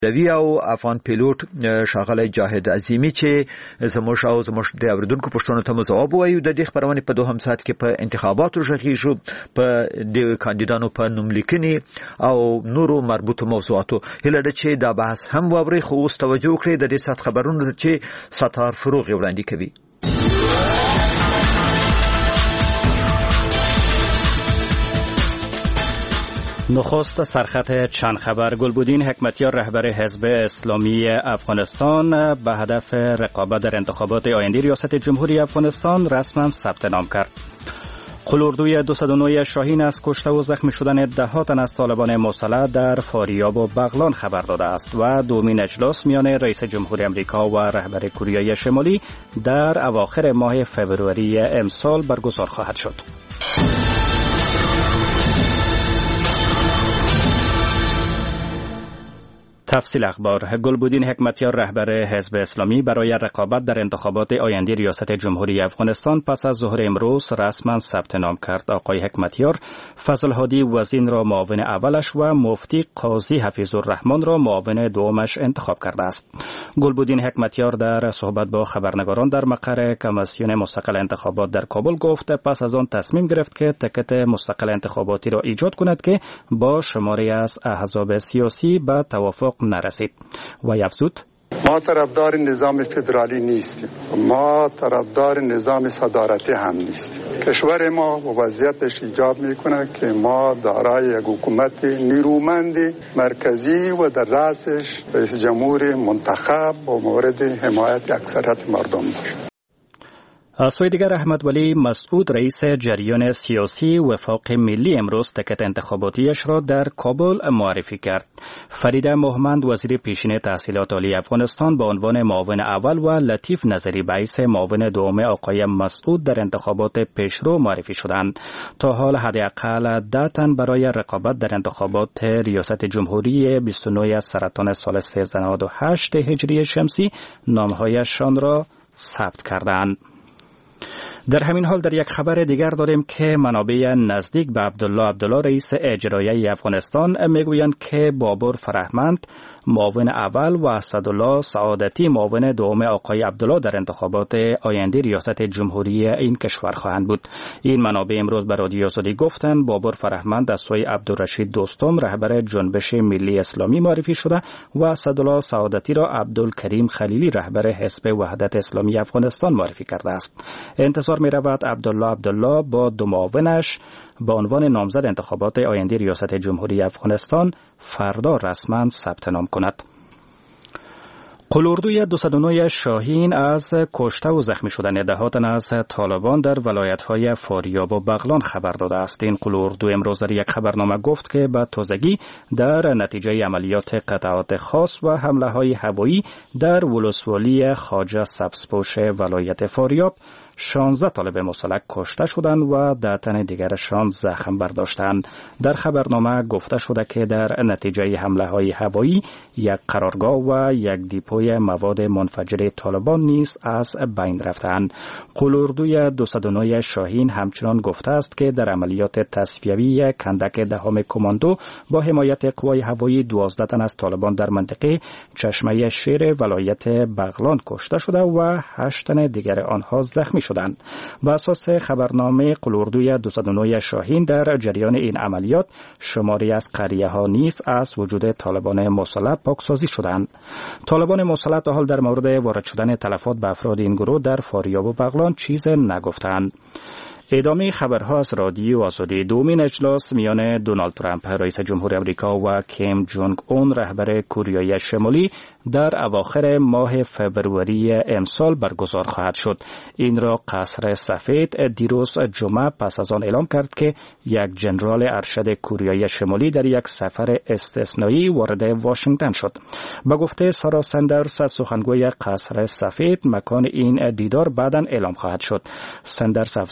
دوی او افغان پیلوټ ښاغلی جاهد عظیمی چې زموږ د اوریدونکو پوښتنو ته جواب وایو. د دې خبرونه په دوهم ساعت کې په انتخاباتو ژغیږو، په د کاندیدانو په نوملیکنې او نورو مربوطو موضوعاتو. هله ده چې دا بحث هم واوري، خو اوس توجه وکړئ د دې ساعت خبرونه چې ستار فروغ وړاندې کوي. نخست سرخط چند خبر. گلبودین حکمتیار رهبر حزب اسلامی افغانستان به هدف رقابت در انتخابات آینده ریاست جمهوری افغانستان رسما ثبت نام کرد. قلوردوی 209 شاهین از کشته و زخمی شدن ده‌ها تن از طالبان مسلح در فاریاب و بغلان خبر داده است و دومین اجلاس میان رئیس جمهور آمریکا و رهبر کره شمالی در اواخر ماه فوریه امسال برگزار خواهد شد. تفصیل اخبار. گلبودین حکمتیار رهبر حزب اسلامی برای رقابت در انتخابات آینده ریاست جمهوری افغانستان پس از ظهر امروز رسما ثبت نام کرد. آقای حکمتیار فضل هادی وزین را معاون اولش و مفتی قاضی حفیظ الرحمن را معاون دومش انتخاب کرده است. گلبودین حکمتیار در صحبت با خبرنگاران در مقر کمیسیون مستقل انتخابات در کابل گفت پس از آن تصمیم گرفت که تکت مستقل انتخاباتی را ایجاد کند که با شماری از احزاب سیاسی به توافق نرسید و افزود ما طرفدار نظام فدرالی نیستیم، ما طرفدار نظام صدارتی هم نیستیم. کشور ما و وضعیتش ایجاب میکنه که ما دارای یک حکومت نیرومند مرکزی و در رأسش رئیس جمهور منتخب و مورد حمایت اکثریت مردم باشد. از سوی دیگر احمد ولی مسعود رئیس جریان سیاسی وفاق ملی امروز تکت انتخاباتیش را در کابل معرفی کرد. فریده محمد وزیر پیشین تحصیلات عالی افغانستان به عنوان معاون اول و لطیف نظری بعیس معاون دوم آقای مسعود در انتخابات پیشرو معرفی شدند. تا حال حداقل 10 تن برای رقابت در انتخابات ریاست جمهوری 29 سرطان سال 1398 هجری شمسی نامهایشان را ثبت کردند. در همین حال در یک خبر دیگر داریم که منابع نزدیک به عبدالله رئیس اجرایی افغانستان میگویند که بابر فرهمند معاون اول و اسدالله سعادتی معاون دوم آقای عبدالله در انتخابات آینده ریاست جمهوری این کشور خواهند بود. این منابع امروز به رادیو آزادی گفتند بابر فرهمند از سوی عبدالرشید دوستم رهبر جنبش ملی اسلامی معرفی شده و اسدالله سعادتی را عبدالکریم خلیلی رهبر حزب وحدت اسلامی افغانستان معرفی کرده است. انتظار می رود عبدالله با دو معاونش به عنوان نامزد انتخابات آینده ریاست جمهوری افغانستان فردا رسما ثبت نام کند. قلوردوی 209 شاهین از کشته و زخمی شدن ده‌ها تن از طالبان در ولایت‌های فاریاب و بغلان خبر داده است. این قلوردو امروز در یک خبرنامه گفت که به تازگی در نتیجه عملیات قطعات خاص و حمله‌های هوایی در ولسوالی خواجه سبزپوش ولایت فاریاب 16 طالب مسلح کشته شدند و 10 تن دیگرشان زخم برداشتند. در خبرنامه گفته شده که در نتیجه حمله‌های هوایی یک قرارگاه و یک دیپوی مواد منفجره طالبان نیز از بین رفتند. قلوردوی 209 شاهین همچنان گفته است که در عملیات تصفیوی کندک دهم کماندو با حمایت قوای هوایی 12 تن از طالبان در منطقه چشمه شیر ولایت بغلان کشته شده و 8 تن دیگر آنها زخمی شدند. بر اساس خبرنامه قلوردوی 209 شاهین در جریان این عملیات شماری از قریه‌ها نیز از وجود طالبان مسلح پاکسازی شدند. طالبان مسلح تا حال در مورد وارد شدن تلفات به افراد این گروه در فاریاب و بغلان چیز نگفتند. ادامه خبرها از رادیو آزادی. دومین اجلاس میان دونالد ترامپ رئیس جمهور آمریکا و کیم جونگ اون رهبر کره شمالی در اواخر ماه فوریه امسال برگزار خواهد شد. این را قصر سفید دیروز جمعه پس از آن اعلام کرد که یک جنرال ارشد کره شمالی در یک سفر استثنایی وارد واشنگتن شد. به گفته سارا سندرز سخنگوی قصر سفید مکان این دیدار بعداً اعلام خواهد شد. سندرز افزود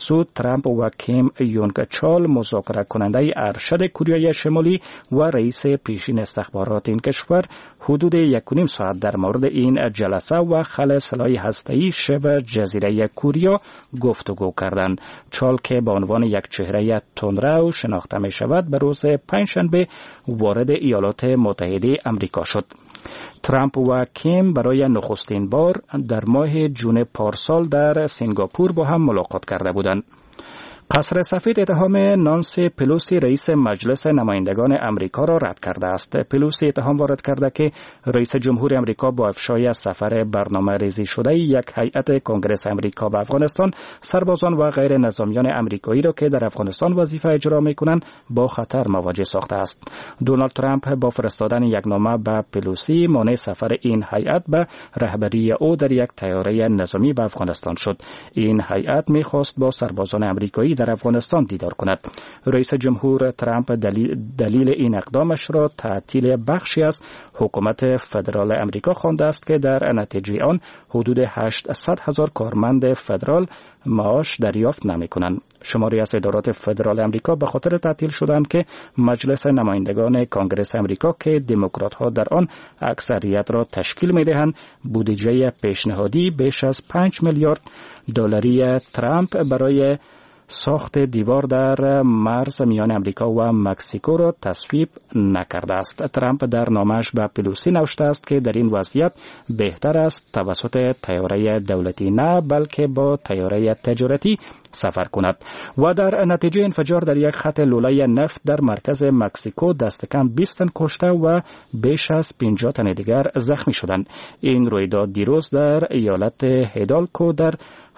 ترامپ و کیم یونگ چال مذاکره کننده ارشد کره شمالی و رئیس پیشین استخبارات این کشور حدود 1.5 ساعت در مورد این جلسه و خلع سلاح هسته‌ای شبه جزیره کره گفتگو کردند. چال که به عنوان یک چهره تندرو شناخته می شود به روز پنجشنبه وارد ایالات متحده آمریکا شد. ترامپ و کیم برای نخستین بار در ماه جون پارسال در سنگاپور با هم ملاقات کرده بودند. قصر سفید اتهام نانسی پلوسی رئیس مجلس نمایندگان امریکا را رد کرده است. پلوسی اتهام وارد کرده که رئیس جمهور امریکا با افشای سفر برنامه ریزی شده یک هیئت کنگره امریکا به افغانستان سربازان و غیر نظامیان امریکایی را که در افغانستان وظیفه اجرا می‌کنند با خطر مواجه ساخته است. دونالد ترامپ با فرستادن یک نامه به پلوسی مانع سفر این هیئت به رهبری او در یک طیاره نظامی به افغانستان شد. این هیئت می‌خواست با سربازان امریکایی در افغانستان دیدار کند. رئیس جمهور ترامپ دلیل این اقدامش را تعطیل بخشی از حکومت فدرال امریکا خوانده است که در نتیجه آن حدود 800,000 کارمند فدرال معاش دریافت نمی‌کنند. شماری از ادارات فدرال امریکا به خاطر تعطیل شدند که مجلس نمایندگان کانگرس امریکا که دموکرات‌ها در آن اکثریت را تشکیل می‌دهند بودجه پیشنهادی بیش از 5 میلیارد دلاری ترامپ برای ساخت دیوار در مرز میان امریکا و مکزیکو را تصویب نکرده است. ترامپ در نامش به پلوسی نوشته است که در این وضعیت بهتر است توسط طیاره دولتی نه بلکه با طیاره تجارتی سفر کند. و در نتیجه انفجار در یک خط لوله نفت در مرکز مکزیکو دست کم 20 تن کشته و بیش از 50 تن دیگر زخمی شدند. این رویداد دیروز در ایالت هیدالکو در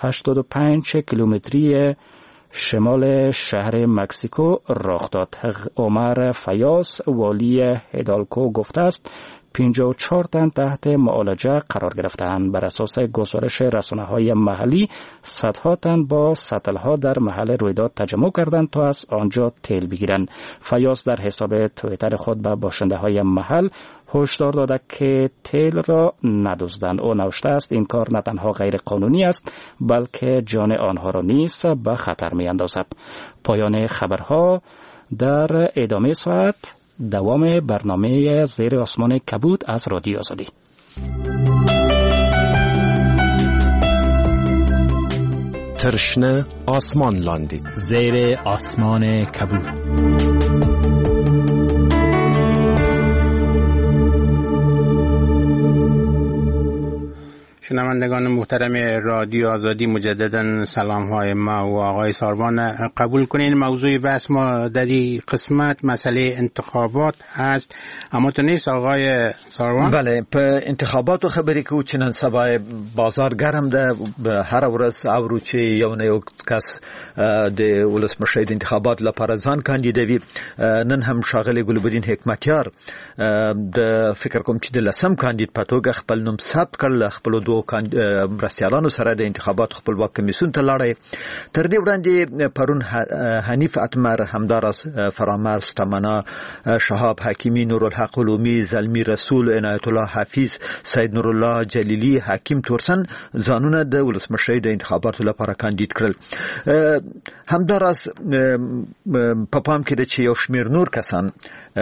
85 کیلومتری شمال شهر مکزیکو رخ داد. عمر فیاس والی هیدالکو گفته است 54 تن تحت معالجه قرار گرفتند. بر اساس گزارش رسانه‌های محلی صدها تن با سطل‌ها در محل رویداد تجمع کردند تا از آنجا تیل بگیرند. فیاس در حساب توییتر خود به باشنده‌های محل هشدار داده که تیل را ندزدند. او نوشته است این کار نه تنها غیر قانونی است بلکه جان آنها را نیز به خطر می‌اندازد. پایان خبرها. در ادامه ساعت دوام برنامه زیر آسمان کبود از رادیو آزادی. ترشنه آسمان لاندی زیر آسمان کبود. شنوندگان محترم رادیو آزادی، مجددا سلام های ما و آقای ساروان قبول کنین. موضوع بحث ما در این قسمت مسئله انتخابات هست، اما تو نیست آقای ساروان؟ بله، په انتخاباتو خبرې کوو چې نن سبا بازار ګرم ده. هر ورځ اورو چې یو نه یو کس د ولسمشر د انتخابات لپاره ځان کاندیدوي. نن هم ښاغلی ګلبدین حکمتیار د فکر کوم چې د لسم کاندید په توګه خپل نوم ثبت کړ. خپل دوه مرستیالانو سره د انتخابات خپلواک کمیسیون ته لاړی. تر دې وړاندې پرون حنیف اتمر، همداراز فرامرز تمنا، شهاب حکیمی، نورالحق علومی، زلمی رسول، عنایت الله حفیظ، سید نورالله جلیلی، حکیم تورسن ځانونه د ولسمشر د انتخاباتو لپاره کاندید کړل. همداراز په پام کې ده چې یو شمیر نور کسان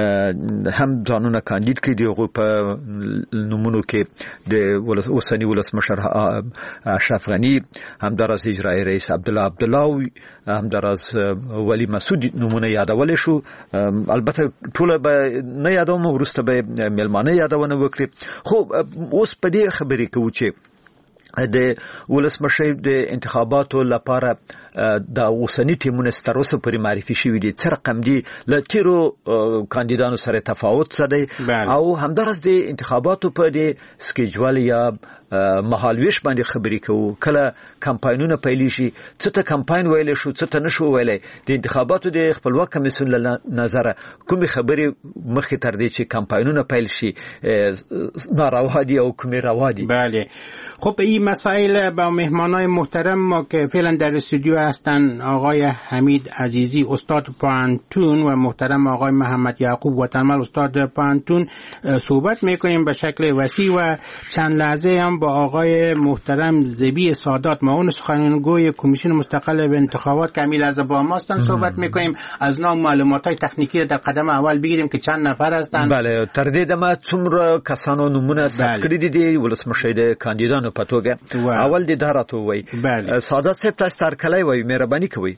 هم ځانونه کاندید کړي دي. هغوی په نومونو کې د اوسني ولسمشر اشرف غنی، همداراز اجرایی رئیس عبدالله عبدالله، همداراز ولی مسعود نومونه یادول شو. البته ټول به نه یادوم، وروسته به ملمانه یادونه وکړي. خو اوس په دې خبرې کوو چې د ولسمشر د انتخاباتو لپاره د اوسنی ټیمونه ستر اوسه پرې معرفي شوي دي. څه رقم دي؟ له تیرو کاندیدانو سره تفاوت څه دی؟ او همداراز د انتخاباتو په دې سکیجول یا مهالویش باندې خبرې کوو. کله کمپاینونه پیلې شي، څه ته کمپاین ویلی شو، څه ته نشو ویلی. د انتخاباتو د خپلواک کمیسیون له نظره کومې خبرې مخکې تر دې چې کمپاینونه پیل شي ناروا دي او کومې روا دي؟ بله. خب این مسائل با مهمانای محترم ما که فعلا در استودیو هستن، آقای حمید عزیزی استاد پانتون و محترم آقای محمد یعقوب وطنمل استاد پانتون، صحبت میکنیم به شکل وسیع و چند لحظه هم با آقای محترم زبی سادات، معاون سخنگوی کمیسیون مستقل به انتخابات که امیل از با ماستن صحبت میکنیم. از نام معلوماتای تخنیکی در قدم اول بگیریم که چند نفر هستند. بله، تر دې دمه څومره کسانو نمونه ثبت کړي دي ولسمشر د کاندیدانو په توګه. اول دې دا راته وایي سادات صاحب تاسو تر کله وایي مهرباني کوئ.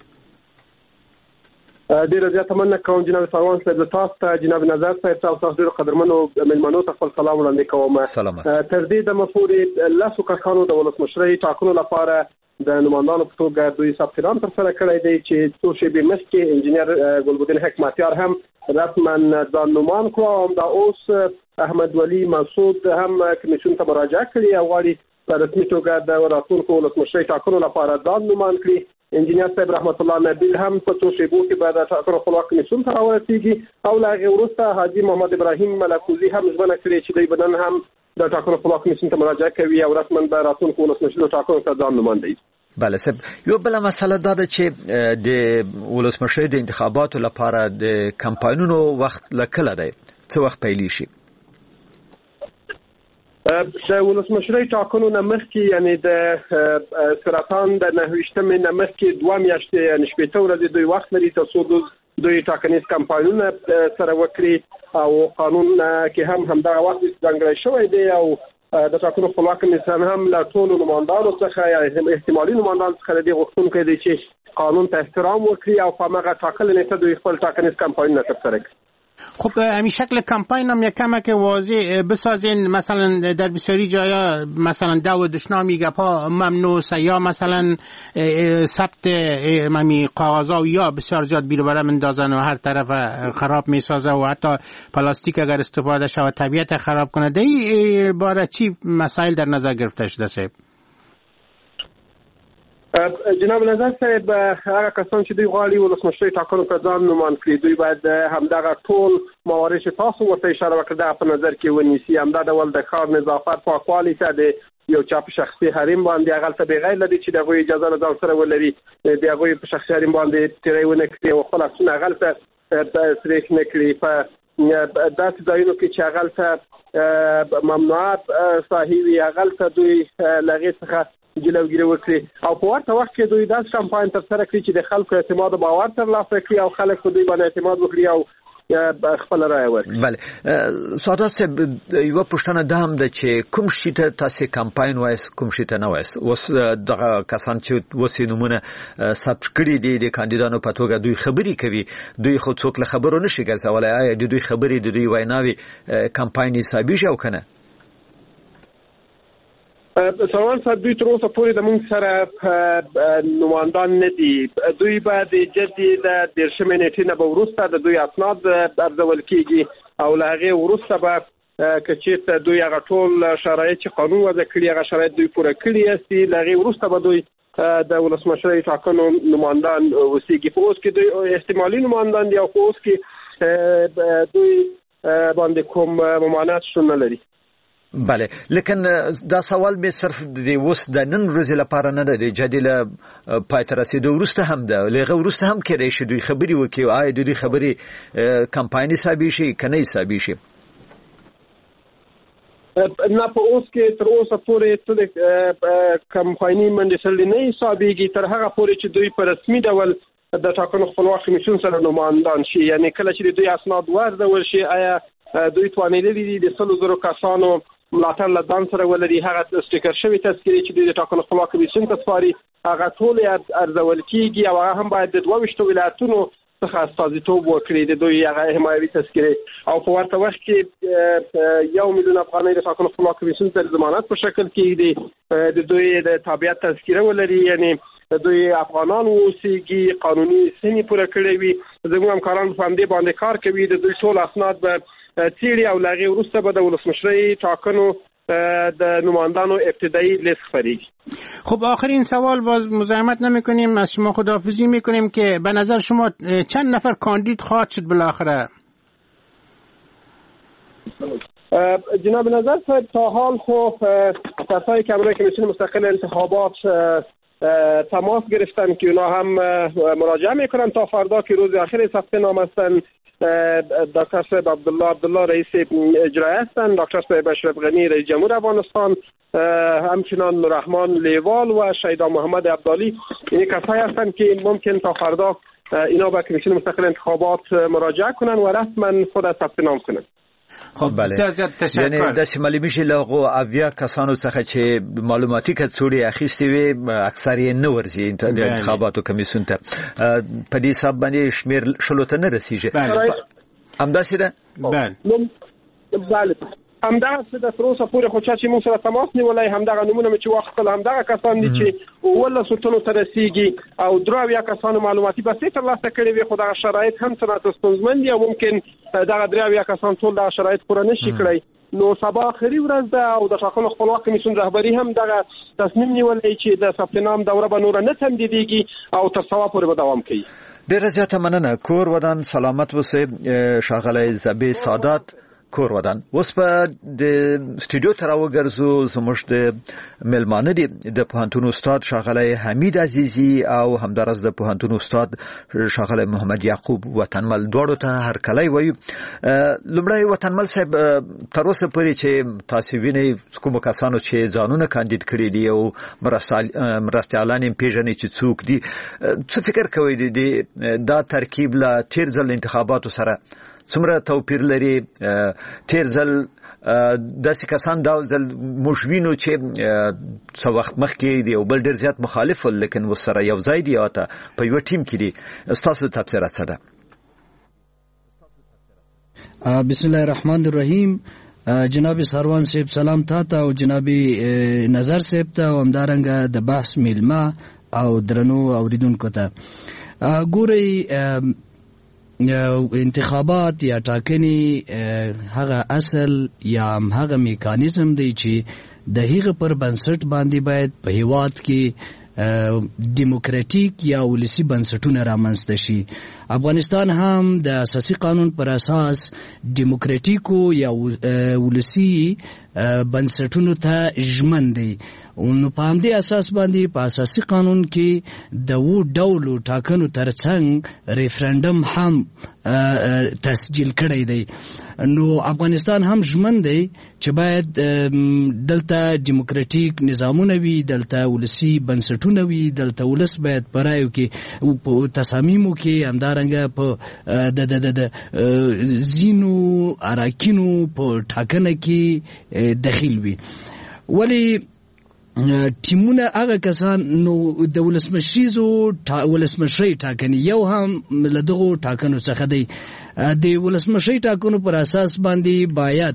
ډیره زیاته مننه کوم جناب سروان صاحب، تاسو ته جناب نظر صاحب تاسو ډیر قدرمنو مېلمنو ته خپل سلام وړاندې کوم. تر دې دمه پورې لاسو کسانو د ولسمشرۍ ټاکنو لپاره د نمائندانو په توګه دوی ثبت نام ترسره کړی دی چې څو شېبې مخکې انجینر ګلبدین حکمتیار هم رسما ځان نومان کړو. همدا اوس احمد ولی مسعود هم کمیسیون ته مراجعه کړې او غواړي په رسمي توګه د راتلونکو ولسمشرۍ ټاکنو لپاره ځان نومان کړي. انجینر صاحب رحمت الله نبیل هم په څو شېبو کې به د ټاکنو خپلواک کمیسیون ته راورسېږي او له هغې وروسته حاجي محمد ابراهیم ملکوزي هم ژمنه کړې چې دوی به نن هم د ټاکنو خپلواک کمیسیون ته مراجعه کوي او رسما به راتلونکو ولسمشرۍ ټاکنو ته ځان نوماندهي. بله صاحب، یو بله مسله دا ده چې د ولسمشرۍ د انتخاباتو لپاره د کمپاینونو وخت له کله دی؟ څه وخت پیلې شي؟ د ولسمشرۍ ټاکنو نه مخکې یعنی د سرطان د 29مې نه مخکې 2 میاشتې یعنی 80 ورځې دوی وخت لري تر څو دوی ټاکنیز کمپاینونه سره وکړي او قانون کې هم همدغه وخت ځانګړی شوی دی او د ټاکنو خپلواک کمیسیون هم له ټولو نمائندانو څخه یا احتمالي نمائندانو څخه د غوښتونکو دی چې قانون ته احترام وکړي او په هغه ټاکلې نیټه دوی خپل ټاکنیز کمپاینونه ترسره کړي. خب همین شکل کمپاین هم یک کمک واضح بسازین، مثلا در بسیاری جایا مثلا دو دشنامی گپا ممنوع یا مثلا ثبت ممی کاغذها یا بسیار زیاد بیرو بره مندازن و هر طرف خراب میسازه و حتی پلاستیک اگر استفاده شود طبیعت خراب کنه. دی باره چی مسائل در نظر گرفته شده صاحب؟ جناب نظر صاحب، هغه کسان چې دوی غواړي ولسمشرۍ ټاکنو ته ځان نومان کړي دوی باید همدغه ټول موارد چې تاسو ورته اشاره وکړه په نظر کې ونیسي. همدا ډول د ښار نظافت پاکوالي ته د یو چا په شخصي حریم باندې هغلته بغیر له دې چې دغه اجازه له ځان سره ولري د هغوی په شخصي حریم باندې تیری ونه کړي او خپل عکسونه هغلته سریښ نه کړي. په داسې ځایونو کې چې هغلته ممنوعات صحیح وي هغلته دوی له هغې څخه جلوګیری وکړي او په ورته وخت کې دوی داسې کمپاین ترسره کړي چې د خلکو اعتماد او باور ترلاسه کړي او خلک په دوی باندې اعتماد وکړي او خپل رای ورکړي. بله سادات صاحب، یوه پوښتنه دا هم ده چې کوم شي ته تاسې کمپاین وایست کوم شي ته نه وایست؟ اوس دغه کسان چې اوس یې نومونه ثبت کړي دي د کاندیدانو په توګه دوی خبرې کوي، دوی خو څوک له خبرو نشي ګرځولی. آیا د دوی خبرې د دوی ویناوې کمپاین حسابېږي او که نه؟ سروان صاحب، دوی تر اوسه پورې د موږ سره نمایندان نه دي. دوی به د جدي د 13مې نیټې نه به وروسته د دوی اسناد ارزول کېږي او له هغې وروسته به که چېرته دوی هغه ټول شرایط چې قانون وضع کړي هغه شرایط دوی پوره کړي هستي، له هغې وروسته به دوی د ولسمشرۍ ټاکنو نمایندان اوسېږي. په اوس کې دوی احتمالي نمایندان دي او په اوس کې دوی باندې کوم ممانعت شتون نه لري. بله، لیکن دا سوال به صرف د اوس د نن ورځې لپاره نه ده، د جدي له پای ته رسېدو وروسته هم ده، له هغه وروسته هم کېدای شي دوی خبرې وکړي. آیا د دوی خبرې کمپاین حسابي شي که نه حسابي شي؟ نه، په اوس کې تر اوسه پورې څه کمپایني منډې نه حسابېږي تر هغه پورې چې دوی په رسمي ډول د ټاکنو خپلواک کمیسیون سره نمایندان شي. یعنی کله چې دوی اسناد ورزول شي آیا دوی توانیدلی دي د 100,000 کسانو ملاتړ له ځان سره ولري، هغه سټیکر شوی تذکرې چې دوی د ټاکنو خپلواک کمیسیون ته سپاري هغه ټول ارزول کېږي او هغه هم باید د 22 ولایتونو څخه استازیتوب وکړي د دوی هغه حمایوي تذکرې او په ورته وخت کې 1 میلیون افغانۍ د ټاکنو خپلواک کمیسیون ته ضمانت په شکل کې دي د دوی د تابعیت تذکره ولري. یعنی دوی افغانان اوسېږي، قانوني سنې پوره کړې وي، زموږ همکاران په همدې باندې کار کوي، د دوی ټول اسناد به څیړي او له هغې وروسته به د ولسمشرۍ ټاکنو د نمایندانو ابتدایی لیست خپریږي. خب آخرین سوال باز مزاحمت نمی‌کنیم، از شما خداحافظی می‌کنیم که به نظر شما چند نفر کاندید خواهد شد بالاخره؟ جناب نظر صاحب، تا حال خب کسایی که برای کمیسیون مستقل انتخابات تماس گرفتن که اونا هم مراجعه میکنن تا فردا که روز آخر ثبت نام هستن دکتر صاحب عبدالله رئیس اجرایی هستند، دکتر صاحب اشرف غنی رئیس جمهور افغانستان، همچنان نوررحمان لیوال و شیدا محمد عبدالی. این کسایی هستند که ممکن تا فردا اینا به کمیسیون مستقل انتخابات مراجعه کنن و رسما خود ثبت نام کنن. خب بله، یعنی داسې معلومه شي له اویا کسانو څخه چې معلوماتي کڅوړې اخیستې وي اکثر یې نه ورځي د انتخاباتو کمیسیون ته، په دې حساب باندې شمیر شلو ته نه رسیږي. همداسې ده؟ بله همدغه څه د تر اوسه پورې خو چې موږ سره تماس نیولی همدغه نمونه مې چې واخیستل همدغه کسان دي چې 18 تنو ته رسیږي او 3 کسانو معلوماتي بسې ترلاسه کړي وي، خو دغه شرایط هم څه ستونزمن دي او ممکن دغه 3 کسان ټول دغه شرایط پوره نشي کړی. نو سبا آخري ورځ ده او د ټاکنو خپلواک کمیسیون رهبري هم دغه تصمیم نیولی چې د ثبت نام دوره به نور نه تمدیدېږي او تر سبا پورې به دوام کوي. ډېره زیاته مننه. کور ودان سلامت اوسئ ښاغلی زبې سادات کور ودان. اوس په د سټوډیو ته راوګرځو، زموږ د مېلمانه دي د پوهنتون استاد ښاغلی حمید عزیزي او همداراز د پوهنتون استاد ښاغلی محمد یعقوب وطنمل. دواړو ته هرکلی وایو. لومړی وطنمل صاحب، تر اوسه پورې چې تاسو وینئ کومو کسانو چې ځانونه کاندید کړي دي او مرستیالان یې پېژنئ چې څوک دي، څه فکر کوئ دا ترکیب له تېر ځل انتخاباتو سره څومره توپیر لري؟ تیر ځل داسې کسان دا ځل موږ وینو چې څه وخت مخکې دی او بل ډېر زیات مخالف ول، لیکن ورسره یو ځای دي یا په یوه ټیم کې دي. ستاسو تبصره څه ده؟ بسم الله الرحمن الرحیم. جناب سروان صاحب سلام تاته او جناب نظر صاحب ته او همدارنګه د بحث میلمه او درنو اوریدونکو ته. ګورئ انتخابات یا ټاکنې هغه اصل یا هغه میکانیزم دی چې د هغه پر بنسټ باندې باید په هیواد کې دیموکراتیک یا ولسی بنسټونه رامنځته شي. افغانستان هم د اساسي قانون پر اساس دیموکراتیکو یا ولسی بنسټونو ته ژمن دی. نو په همدې اساس باندې په اساسي قانون کې د و ډولو ټاکنو ترڅنګ ریفرندم هم تسجیل کړی دی. نو افغانستان هم ژمن دی چې باید دلته دیموکراتیک نظامونه وي، دلته ولسی بنسټونه وي، دلته ولس باید په رایو کې په تصامیمو کې همدارنګه په د ځینو اراکینو په ټاکنه کې دخیل وي. ولی ټیمونه هغه کسان نو د ولسمشرۍ ټاکنې یو هم له دغو ټاکنو څخه دی. د ولسمشرۍ ټاکنو پر اساس باندې باید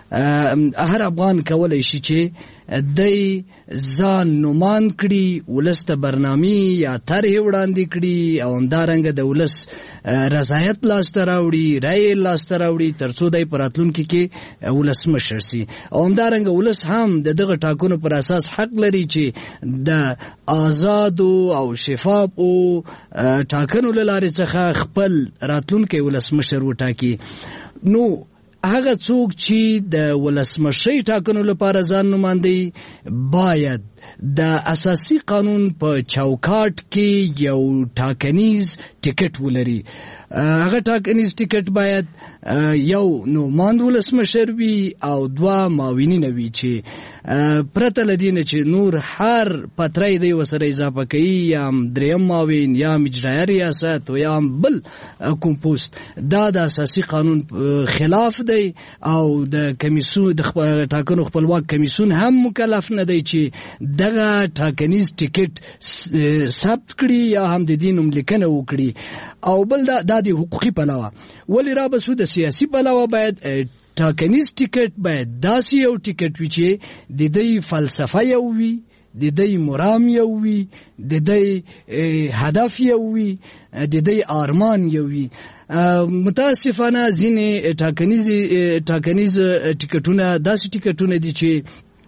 هر افغان کولی شي چې دی ځان نومان کړي، ولس ته برنامې یا طرحې وړاندې کړي او همدارنګه د ولس رضایت لاسته راوړي، رایې لاسته راوړي، تر څو دی په راتلونکي کې ولسمشر سي. او همدارنګه ولس هم د دغه ټاکنو پر اساس حق لري چې د آزادو او شفافو ټاکنو له لارې څخه خپل راتلونکی ولسمشر وټاکي. نو هغه څوک چې د ولسمشرۍ ټاکنو لپاره ځان نوماندي باید د اساسي قانون په چوکاټ کې یو ټاکنیز ټیکټ ولري. هغه ټاکنیز ټیکټ باید یو نوماند ولسمشر وي او 2 معاونین وي چې پرته لدینه چې نور هر پترای دی وسره اضافه کوي، یا دریم معاون یا اجرایي ریاست و یا بل کوم پوسټ. دا د اساسي قانون خلاف دی او د کمیسیون د ټاکنو خپلواک کمیسیون هم مکلف نه دی چې دغه ټاکنیز ټیکټ ثبت کړي یا هم د دې نوم لیکنه وکړي. او بل دا د حقوقي پلوه. ولی را بسو د سیاسي پلوه باید ټاکنیز ټیکټ باید داسې یو ټیکټ وي چې د دې فلسفه یو وي، د دې مرام یو وي، د دې هدف یو وي، د دې آرمان یو وي. متاسفانه ځینې ټاکنیز ټیکټونه داسې ټیکټونه دي چې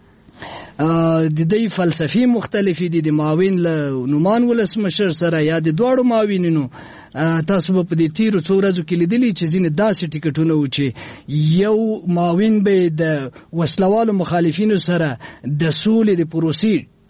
د دې فلسفي مختلفې دي. د معاون له نومان ولسمشر سره یا د دواړو معاونینو تاسو په دې تیرو څو ورځو کې لیدلی چې ځینې داسې ټیکټونه و چې یو معاون به د وسلوالو مخالفینو سره د سولې د پروسې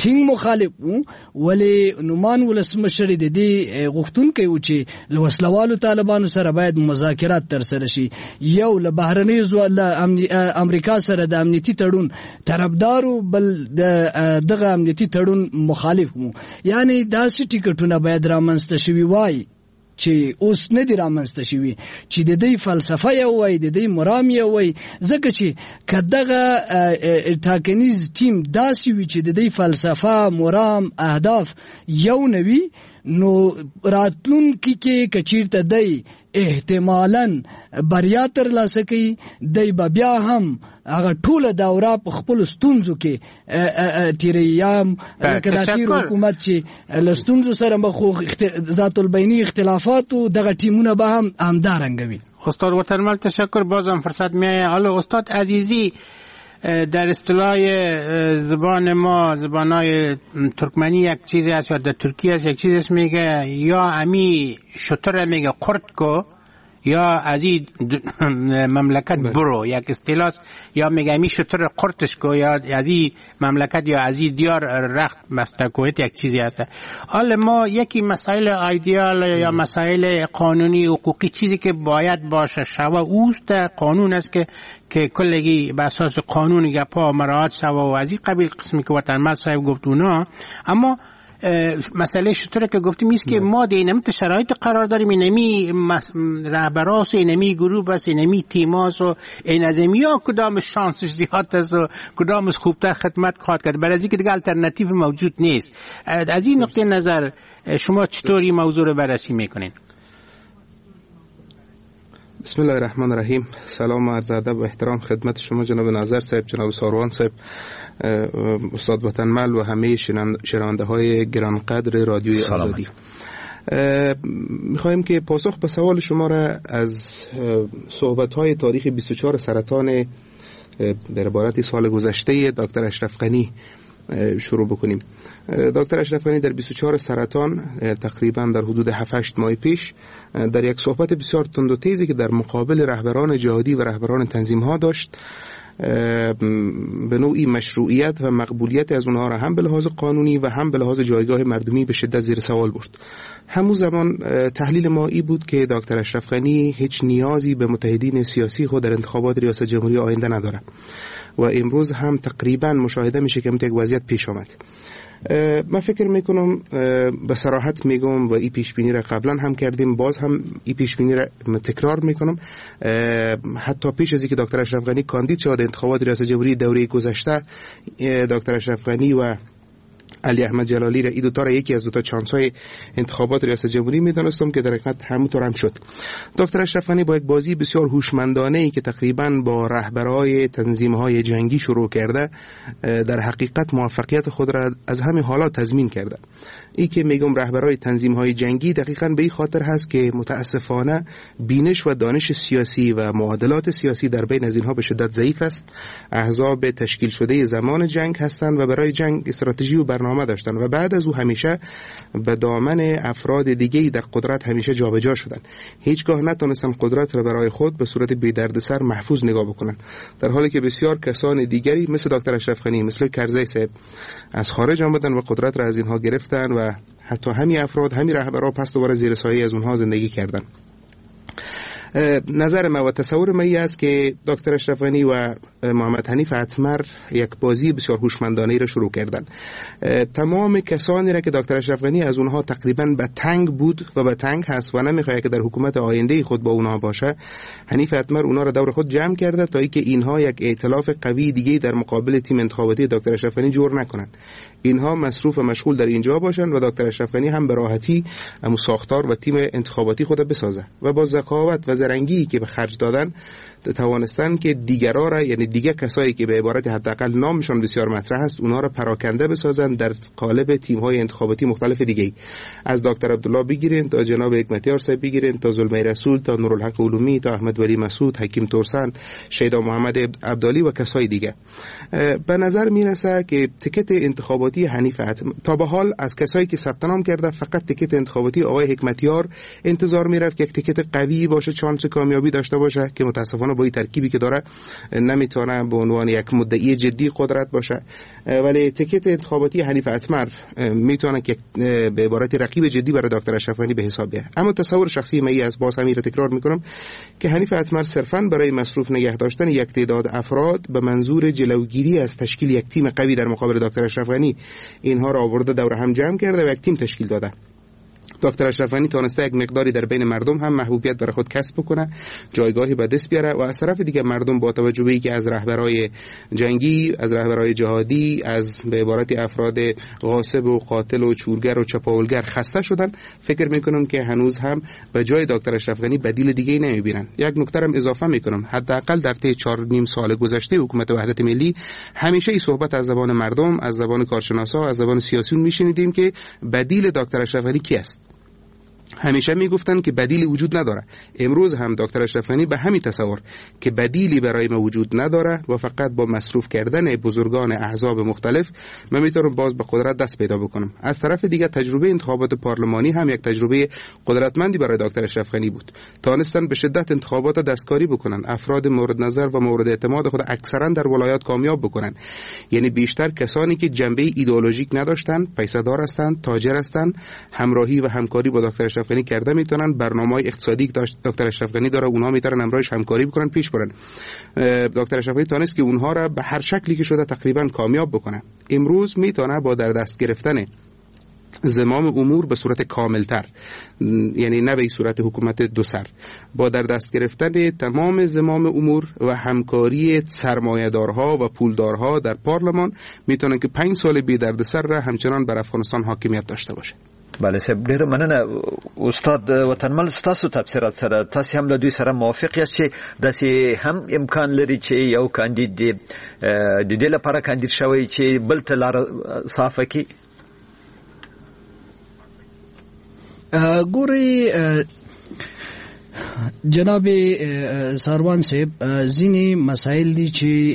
ټینګ مخالف وو ولې نومان ولسمشر د دې غوښتونکي و چې لوسلوالو طالبانو سره باید مذاکرات ترسره شي. یو له بهرنۍ امریکا سره د امنیتي تړون طرفدارو بل دغه امنیتي تړون مخالف وو. یعنی داسې ټیکټونه باید رامنځته شوي وای چې اوس نه دی رامنځته شوي چې د دې فلسفه یو وای د دې مرام یو وای. ځکه چې کداغه ټاکنیز ټیم داسې وي چې د دې فلسفه مرام اهداف یو نوي نو راتلونکي کې کچیرته دی احتمالاً بریا ترلاسه کوي دی بیا هم هغه ټوله دوره په خپل ستونزو کې تیریام کداتي حکومت چې لستونزو سره مخ ذات البینی اختلافات دغه ټیمونه به هم همدارنګوي. استاد وطنمل تشکر. بازم فرصت میایه. حالا استاد عزیزی در اصطلاح زبان ما زبانای ترکمنی یک چیزی است یا در ترکیه است یک چیزی است میگه یا امی شتر میگه قرد کو یا از این مملکت برو یک اصطلاح یا میگه امی شتر قرتش کو یا از این مملکت یا از این دیار رخت مستکویت یک چیزی است. حالا ما یکی مسائل ایدئال یا مسائل قانونی حقوقی چیزی که باید باشه شوه اوست قانون است که کلگی به اساس قانون گپا مراعات شوه و از این قبیل قسمی که وطنمل صاحب گفت اونا. اما مسئله شطوره که گفتیم ایست که ما دینمی شرایط قرار داریم اینمی رهبراس و اینمی گروه است اینمی تیماس و این از ها کدام شانسش زیاد است و کدامش خوبتر خدمت خواهد کرد. برای از اینکه دیگه الٹرناتیو موجود نیست. از این نقطه نظر شما چطوری موضوع رو بررسی میکنین؟ بسم الله الرحمن الرحیم. سلام و عرض ادب و احترام خدمت شما جناب ناظر صاحب، جناب ساروان صاحب، استاد وطنمل و همه شنونده های گرانقدر رادیوی آزادی. میخوایم که پاسخ به سوال شما را از صحبت های تاریخ 24 سرطان در عبارت سال گذشته دکتر اشرف غنی شروع بکنیم. دکتر اشرف غنی در 24 سرطان تقریبا در حدود 7-8 ماه پیش در یک صحبت بسیار تند و تیزی که در مقابل رهبران جهادی و رهبران تنظیم ها داشت به نوعی مشروعیت و مقبولیت از اونها را هم به لحاظ قانونی و هم به لحاظ جایگاه مردمی به شدت زیر سوال برد. همون زمان تحلیل ما ای بود که دکتر اشرف غنی هیچ نیازی به متحدین سیاسی خود در انتخابات ریاست جمهوری آینده نداره و امروز هم تقریبا مشاهده میشه که یک وضعیت پیش آمد. من فکر میکنم به صراحت میگم و ای پیش بینی را قبلا هم کردیم، باز هم ای پیش بینی را تکرار میکنم. حتی پیش از اینکه دکتر اشرف غنی کاندید شد انتخابات ریاست جمهوری دوره گذشته، دکتر اشرف غنی و علی احمد جلالی را این دوتا را یکی از دوتا چانس‌های انتخابات ریاست جمهوری میدانستم که در حقیقت همونطور هم شد. دکتر اشرف غنی با یک بازی بسیار هوشمندانه‌ای که تقریباً با رهبرای تنظیم‌های جنگی شروع کرده در حقیقت موفقیت خود را از همین حالات تضمین کرده. این که میگم رهبرای تنظیم‌های جنگی دقیقاً به این خاطر هست که متاسفانه بینش و دانش سیاسی و معادلات سیاسی در بین از اینها به شدت ضعیف است. احزاب تشکیل شده زمان جنگ هستند و برای جنگ استراتژی و برنامه داشتن و بعد از او همیشه به دامن افراد دیگه‌ای در قدرت همیشه جابجا شدن. هیچگاه نتونستن قدرت را برای خود به صورت بی دردسر محفوظ نگاه بکنن، در حالی که بسیار کسان دیگری مثل دکتر اشرف غنی، مثل کرزی صاحب از خارج آمدن و قدرت را از اینها گرفتن و حتی همین افراد، همین رهبران پس دوباره زیر سایه از اونها زندگی کردن. نظر ما و تصور ما است که دکتر اشرف غنی و محمد حنیف اتمر یک بازی بسیار هوشمندانه را شروع کردن. تمام کسانی را که دکتر اشرف غنی از اونها تقریبا به تنگ بود و به تنگ هست و نمیخواد که در حکومت آینده خود با اونها باشه، حنیف اتمر اونها را دور خود جمع کرده تا اینکه اینها یک ائتلاف قوی دیگه در مقابل تیم انتخاباتی دکتر اشرف غنی جور نکنن. اینها مصروف و مشغول در اینجا باشن و دکتر اشرف غنی هم به راحتی هم ساختار و تیم انتخاباتی خود بسازه و با ذکاوت و زرنگی که به خرج دادن توانستن که دیگرا را، یعنی دیگه کسایی که به عبارت حداقل نامشون بسیار مطرح است، اونها را پراکنده بسازن در قالب تیم‌های انتخاباتی مختلف دیگه، از دکتر عبدالله بگیرین تا جناب حکمتیار صاحب بگیرین تا زلمی رسول تا نورالحق علومی تا احمد ولی مسعود، حکیم ترسن، شیدا محمد عبدالی و کسای دیگه. به نظر میرسه که تیکت انتخاباتی حنیف اتمر تا به حال از کسایی که ثبت نام کرده فقط تیکت انتخاباتی آقای حکمتیار انتظار میرفت که یک تیکت قوی باشه، چانس کامیابی داشته باشه که متاسفانه و با این ترکیبی که داره نمیتونه به عنوان یک مدعی جدی قدرت باشه. ولی تیکت انتخاباتی حنیف اتمر میتونه که به عبارت رقیب جدی برای دکتر اشرف غنی به حساب بیاد. اما تصور شخصی من از باز همین رو تکرار میکنم که حنیف اتمر صرفاً برای مصروف نگه داشتن یک تعداد افراد به منظور جلوگیری از تشکیل یک تیم قوی در مقابل دکتر اشرف غنی اینها را آورده دور هم جمع کرده و یک تیم تشکیل داده. دکتر اشرف غنی تونسته یک مقداری در بین مردم هم محبوبیت برای خود کسب بکنه، جایگاهی به دست بیاره و از طرف دیگه مردم با توجه به اینکه از رهبرای جنگی، از رهبرای جهادی، از به عبارت افراد غاصب و قاتل و چورگر و چپاولگر خسته شدن، فکر میکنم که هنوز هم به جای دکتر اشرف غنی بدیل دیگه نمیبینن. یک نکته هم اضافه میکنم، حداقل در طی 4.5 سال گذشته حکومت وحدت ملی همیشه این صحبت از زبان مردم، از زبان کارشناسا، از زبان سیاسیون میشنیدیم که بدیل دکتر اشرف غنی کی است. همیشه میگفتن که بدیلی وجود نداره. امروز هم دکتر اشرف غنی به همین تصور که بدیلی برای ما وجود نداره و فقط با مصروف کردن بزرگان احزاب مختلف من میتونم باز به قدرت دست پیدا بکنم. از طرف دیگه تجربه انتخابات پارلمانی هم یک تجربه قدرتمندی برای دکتر اشرف غنی بود. تانستن به شدت انتخابات دستکاری بکنن، افراد مورد نظر و مورد اعتماد خود اکثرا در ولایات کامیاب بکنن. یعنی بیشتر کسانی که جنبه ایدئولوژیک نداشتن، پیسه‌دار هستند، تاجر هستند، همراهی و همکاری با دکتر اشرف غنی کرده میتونن. برنامه‌های اقتصادی که دکتر اشرف غنی داره اونها میتونن همراهش همکاری بکنن، پیش برن. دکتر اشرف غنی تونست که اونها را به هر شکلی که شده تقریبا کامیاب بکنه. امروز میتونه با در دست گرفتن زمام امور به صورت کاملتر، یعنی نه به صورت حکومت دو سر، با در دست گرفتن تمام زمام امور و همکاری سرمایه‌دارها و پولدارها در پارلمان میتونه که 5 سال بی دردسر را همچنان بر افغانستان حاکمیت داشته باشه. بله صاحب، ډیره مننه استاد وطنمل. ستاسو تفسیرات سره تاسو هم له دوی سره موافق یاست چې داسې هم امکان لري چې یو کاندید د دې لپاره کاندید شوی چې بل ته لاره صافه کړي؟ ګوري جناب ساروان صاحب ځینې مسایل دي چې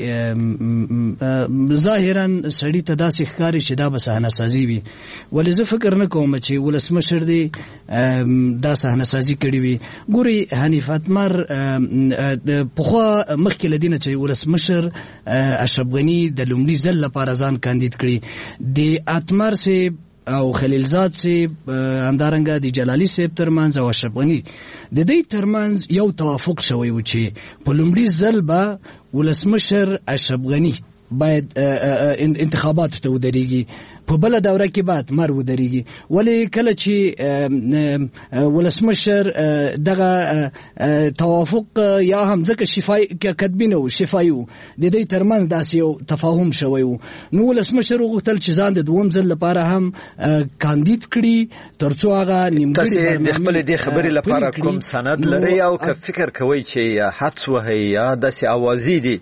ظاهرا سړی ته داسې ښکاري چې دا به صحنه سازي وي، ولې زه فکر نه کوم چې ولسمشر دی دا صحنه سازي کړې وي. ګوري حنیف اتمر پخوا مخکې له دې نه چې ولسمشر اشرف غني د لومړي ځل لپاره ځان کاندید کړي، د اتمر صاحب او خلیلزاد صاحب همدارنګه د جلالي صاحب ترمنځ او اشرف غني د دې ترمنځ یو توافق شوی و چې په لومړي ځل به ولسمشر اشرف غني باید انتخابات ته ودرېږي، په بل دوره کې بعد مر ودرېږي. ولی کله چې ولسمشر دغه توافق یا هم ځکه شفای کتبی نه و، شفای و د دې ترمنځ داسې یو تفاهم شوی و، نو ولسمشر وغوښتل چې ځان د دوم ځل لپاره هم کاندید کړي ترڅو هغه نیمګړي تاسو د خپل دې خبرې لپاره کوم سند لري او که فکر کوئ چې حدس وهي یا داسې اوازې دي؟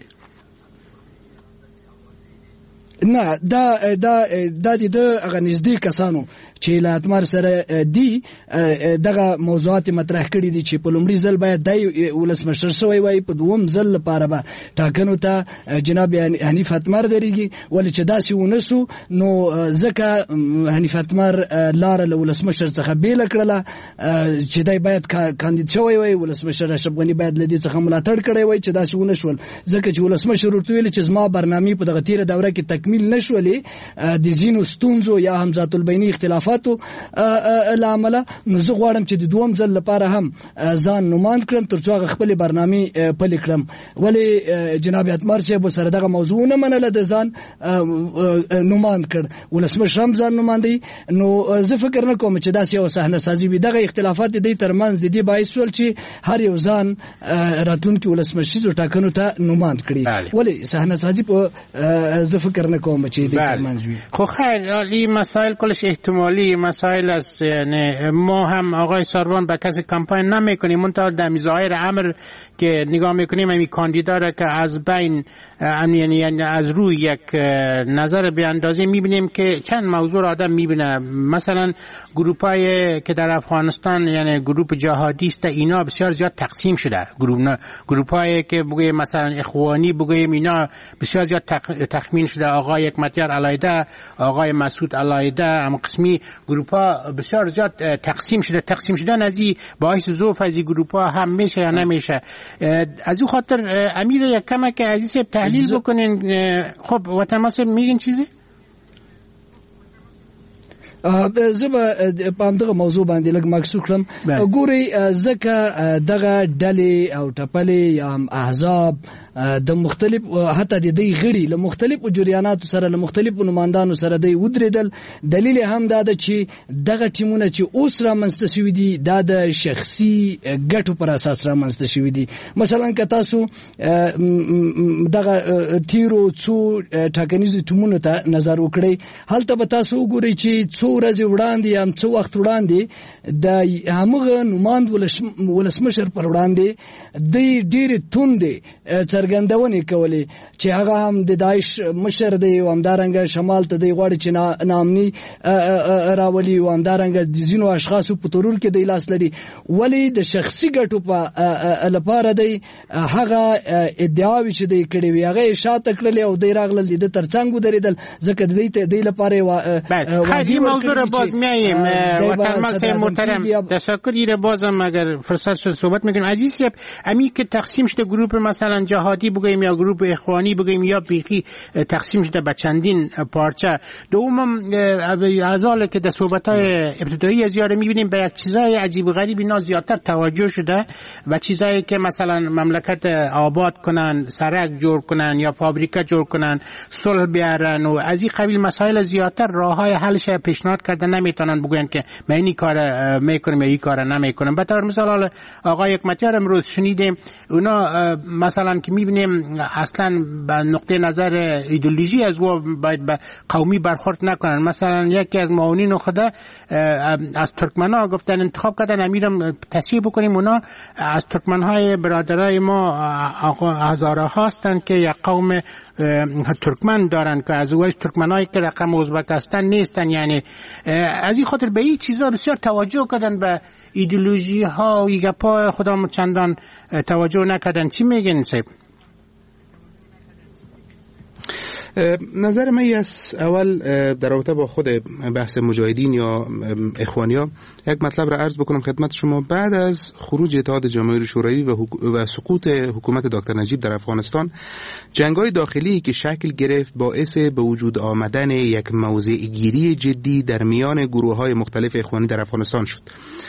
نه، دا د هغه نږدې کسانو چې له اتمر سره دي دغه موضوعات مطرح کړي دي چې په لومړي ځل باید د ولسمشر شوی وای، په دوم ځل لپاره به ټاکنو ته جناب حنیف اتمر درېږي. ولې چې داسې ونه سو نو ځکه حنیف اتمر لاره له ولسمشر څخه بیله کړله چې دی باید کاندید شوی وای، ولسمشر اشرف غني باید له دې څخه ملاتړ کړی وای چې داسې ونه شول، ځکه چې ولسمشر ورته ویل چې زما برنامې په دغه تیره دوره کې تکمیل نشولې د ځینو ستونزو یا هم ذات البیني اختلافاتو لامل، نو زه غواړم چې د دوم ځل لپاره هم ځان نوماند کړم ترڅو هغه خپل برنامې پلي کړم. ولی جناب اتمر صاحب سره دغه موضوع نه منله، د ځان نوماند کړ، ولسمشر هم ځان نوماندي. نو زه فکر نه کوم چې داسې یو صحنه سازي وي. دغه اختلافات د دې ترمنځ د دې باعث ول چې هر یو ځان راتلونکي ولسمشر ټاکنو ته نوماند کړي. ولی صحنه سازي په زه فکر نه کوم چې د ترمنځ وي. خب خیر، این مسائل کلش احتمالی مسائل است. یعنی ما هم آقای ساروان به کسی کمپاین نمیکنیم، منتها در ظاهر امر که نگاه میکنیم همین کاندیدا را که از بین یعنی از روی یک نظر بیاندازی میبینیم که چند موضوع را آدم میبینه. مثلا گروپای که در افغانستان یعنی گروپ جهادیست اینا بسیار زیاد تقسیم شده. گروپای که بگویم مثلا اخوانی بگویم اینا بسیار زیاد تخمین شده. آقای حکمتیار علایده، آقای مسعود علایده، هم قسمی گروپ‌ها بسیار زیاد تقسیم شدن از این باعث ضعف از این گروپ‌ها هم میشه یا نمیشه. از این خاطر امیر یک کمک عزیز تحلیل بکنین. خب وطن ما میگین چیزی؟ زبا پام دغه موضوع باندې لګ مکسو کړم. ګوري زکه دغه ډلې او ټپلې یا احزاب د مختلف حتی د دې غړي له مختلفو جریاناتو سره له مختلفو نمائندانو سره د ودرېدل. دلیل هم دا ده چې دغه ټیمونه چې اوس را منځته شوي دي دا د شخصي ګټو پر اساس را منځته شوي دي. مثلا که تاسو دغه تیرو څو ټاکنیزو ټیمونو ته نظر وکړئ هلته به تاسو وګورئ چې څو ورځې وړاندې هم څو وخت وړاندې د همغه نوماند ولسمشر پر وړاندې د ډېرې توندې څرګندونې کولې چې هغه هم د داعش مشر دی او همدارنګه شمال ته دی غواړي چې ناامني راولي او همدارنګه د ځینو اشخاصو په تورول کې دی لاس لري. ولی د شخصي ګټو په لپاره دی هغه ادعاوې چې دی کړې وي هغه شاته کړلې او دی راغلل د ترڅنګ ودرېدل ځکه د لپاره موضوع را باز میاییم. وطن ملک محترم تشکر. را بازم اگر فرصت شد صحبت میکنیم. عزیز صاحب امی که تقسیم شده گروپ مثلا جهادی بگیم یا گروپ اخوانی بگیم یا بیخی تقسیم شده به چندین پارچه، دومم ازاله که در صحبت‌های ابتدایی از یاره میبینیم به یک چیزای عجیب و غریب اینا زیادتر توجه شده و چیزایی که مثلا مملکت آباد کنن، سرک جور کنن یا فابریکه جور کنن، صلح بیارن و از این قبیل مسائل زیادتر راههای حلش پیشنهاد کرده نمیتونن بگوین که من این کار میکنم یا این کار نمیکنم. به طور مثال آقای حکمتیار امروز شنیدیم اونا مثلا که میبینیم اصلا به نقطه نظر ایدئولوژی از و باید به قومی برخورد نکنن. مثلا یکی از معاونین خدا از ترکمن‌ها گفتن انتخاب کردن امیرم تصحیح بکنیم اونا از ترکمن‌های برادرای ما هزاره هستند که یک قوم ترکمن دارن که از اوایش ترکمنایی که رقم ازبک هستن نیستن. یعنی از این خاطر به این چیزا بسیار توجه کردن، به ایدئولوژی ها و گپا خدا چندان توجه نکردن. چی میگن صاحب؟ نظر من از اول در رابطه با خود بحث مجاهدین یا اخوانیا یک مطلب را عرض بکنم خدمت شما. بعد از خروج اتحاد جماهیر شوروی و سقوط حکومت دکتر نجیب در افغانستان، جنگ‌های داخلی که شکل گرفت باعث به وجود آمدن یک موضع گیری جدی در میان گروه‌های مختلف اخوانی در افغانستان شد.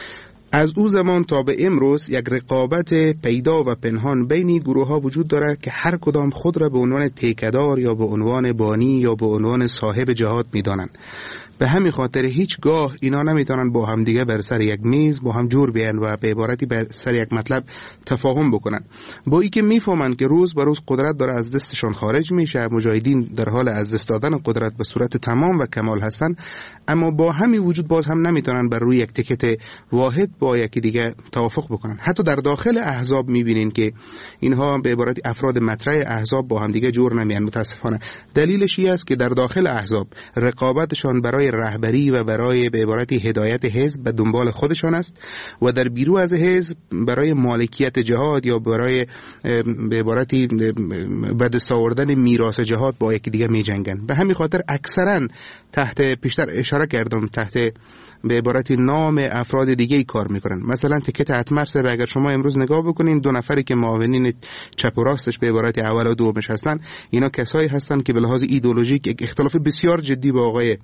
از او زمان تا به امروز یک رقابت پیدا و پنهان بین گروه ها وجود دارد که هر کدام خود را به عنوان تیکدار یا به عنوان بانی یا به عنوان صاحب جهاد می دانند. به همین خاطر هیچگاه اینا نمیتونن با هم دیگه بر سر یک میز با هم جور بیان و به عبارتی بر سر یک مطلب تفاهم بکنن. با اینکه میفهمن که روز به روز قدرت داره از دستشون خارج میشه، مجاهدین در حال از دست دادن قدرت به صورت تمام و کمال هستن، اما با همین وجود باز هم نمیتونن بر روی یک تکت واحد با یکی دیگه توافق بکنن. حتی در داخل احزاب میبینین که اینها به عبارتی افراد مطرح احزاب با هم دیگه جور نمیان. متاسفانه دلیلش این است که در داخل احزاب رقابتشون برای رهبری و برای به عبارتی هدایت حزب به دنبال خودشان است و در بیرون از حزب برای مالکیت جهاد یا برای به عبارتی به دست آوردن میراث جهاد با یکی دیگه می جنگن. به همین خاطر اکثرا تحت پیشتر اشاره کردم تحت به عبارتی نام افراد دیگه ای کار میکنن. مثلا تکت اتمرس اگر شما امروز نگاه بکنین، دو نفری که معاونین چپ و راستش به عبارتی اول و دومش هستن، اینا کسایی هستن که به لحاظ ایدئولوژیک یک اختلاف بسیار جدی با آقای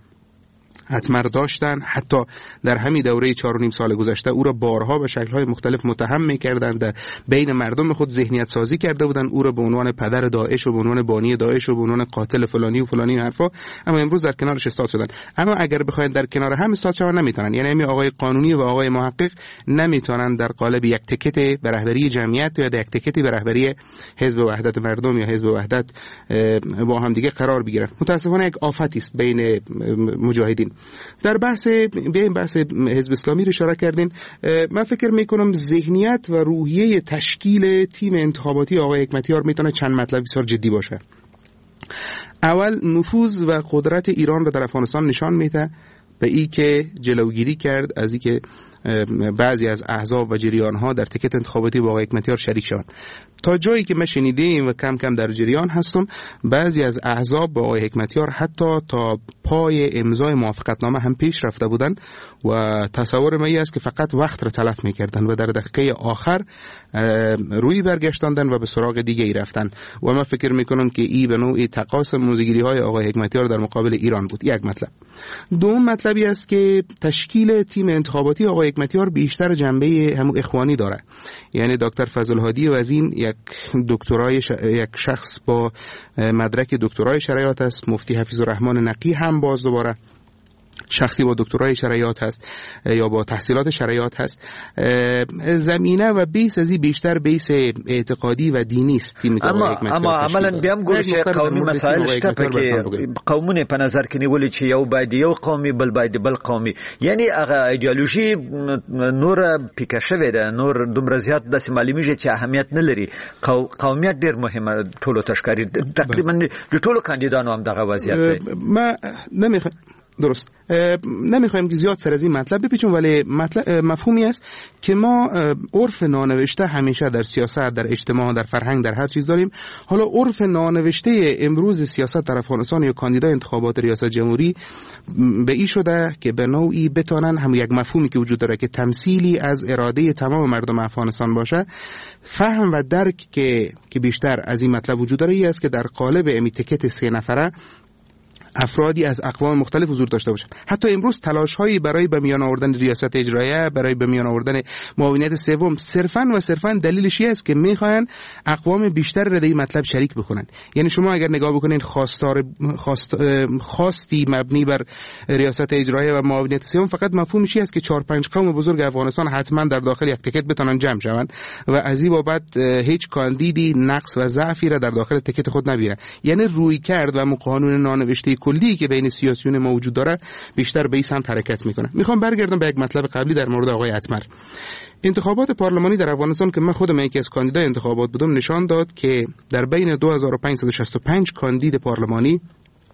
اتمر داشتن. حتی در همین دوره 4.5 سال گذشته او را بارها به شکل‌های مختلف متهم می‌کردند، در بین مردم خود ذهنیت سازی کرده بودند او را به عنوان پدر داعش و به عنوان بانی داعش و به عنوان قاتل فلانی و فلانی حرفا، اما امروز در کنارش استاد شدن. اما اگر بخواید در کنار هم استاد شوند نمیتونن. یعنی همین آقای قانونی و آقای محقق نمیتونن در قالب یک تکت به رهبری جمعیت یا یک تکت به رهبری حزب وحدت مردم یا حزب وحدت با هم دیگه قرار بگیرن. متاسفانه یک آفتی است بین مجاهدین. در بحث حزب اسلامی رو اشاره کردین. من فکر میکنم ذهنیت و روحیه تشکیل تیم انتخاباتی آقای حکمتیار میتونه چند مطلب بسیار جدی باشه. اول نفوذ و قدرت ایران رو در افغانستان نشان میده، به ای که جلوگیری کرد از ای که بعضی از احزاب و جریان‌ها در تیکت انتخاباتی با آقای حکمتیار شریک شوند. تا جایی که من شنیدیم و کم کم در جریان هستم، بعضی از احزاب با آقای حکمتیار حتی تا پای امضای موافقتنامه هم پیش رفته بودند و تصور من است که فقط وقت را تلف می‌کردند و در دقیقه آخر روی برگشتاندن و به سراغ دیگه ای رفتن و من فکر میکنم که این به نوعی تقاص موزگیری های آقای حکمتیار در مقابل ایران بود. یک مطلب. دوم مطلبی است که تشکیل تیم انتخاباتی آقای حکمتیار بیشتر جنبه هم اخوانی داره. یعنی دکتر فضل الهادی وزین یک شخص با مدرک دکترای شرایط است، مفتی حفیظ الرحمن نقی هم باز دوباره شخصی با دکترای شرایط هست یا با تحصیلات شرایط هست. زمینه و بیس ازی بیشتر بیس اعتقادی و دینی است. اما عملا بیم ګورې چې قومي مسائل شته پکې قومونه په نظر کې نیولې چې یو باید یو قومي بل قومي، یعنی هغه ایدئولوژي نور پیکه شوې ده، نور دومره زیات د معلومیږي چې اهمیت نه لري. قومیت ډیر مهمه ټولو تشکاری تقریبا د ټولو کاندیدانو هم دغه وضعیت دی. ما درست نمیخوایم که زیاد سر از این مطلب بپیچیم، ولی مفهومی است که ما عرف نانوشته همیشه در سیاست، در اجتماع، در فرهنگ، در هر چیز داریم. حالا عرف نانوشته امروز سیاست در افغانستان یا کاندیدای انتخابات ریاست جمهوری به این شده که به نوعی بتانن هم یک مفهومی که وجود داره که تمثیلی از اراده تمام مردم افغانستان باشه. فهم و درک که بیشتر از این مطلب وجود داره است که در قالب امیتکت 3 نفره افرادی از اقوام مختلف حضور داشته باشند. حتی امروز تلاش‌هایی برای به میان آوردن ریاست اجراییه، برای به میان آوردن معاونیت سوم صرفاً دلیلش است که می‌خواهند اقوام بیشتر را در این مطلب شریک بکنن. یعنی شما اگر نگاه بکنید خواستی مبنی بر ریاست اجراییه و معاونیت سوم فقط مفهومش است که 4-5 قوم بزرگ افغانستان حتما در داخل یک تیکت بتونن جمع شوند و از این بابت هیچ کاندیدی نقص و ضعفی را در داخل تیکت خود نبیره. یعنی روی کرد و قانون نانوشته کلی که بین سیاسیون موجود داره بیشتر به این سمت حرکت میکنه. میخوام برگردم به یک مطلب قبلی در مورد آقای اتمر. انتخابات پارلمانی در افغانستان که من خودم یکی از کاندیدای انتخابات بودم نشان داد که در بین 2565 کاندید پارلمانی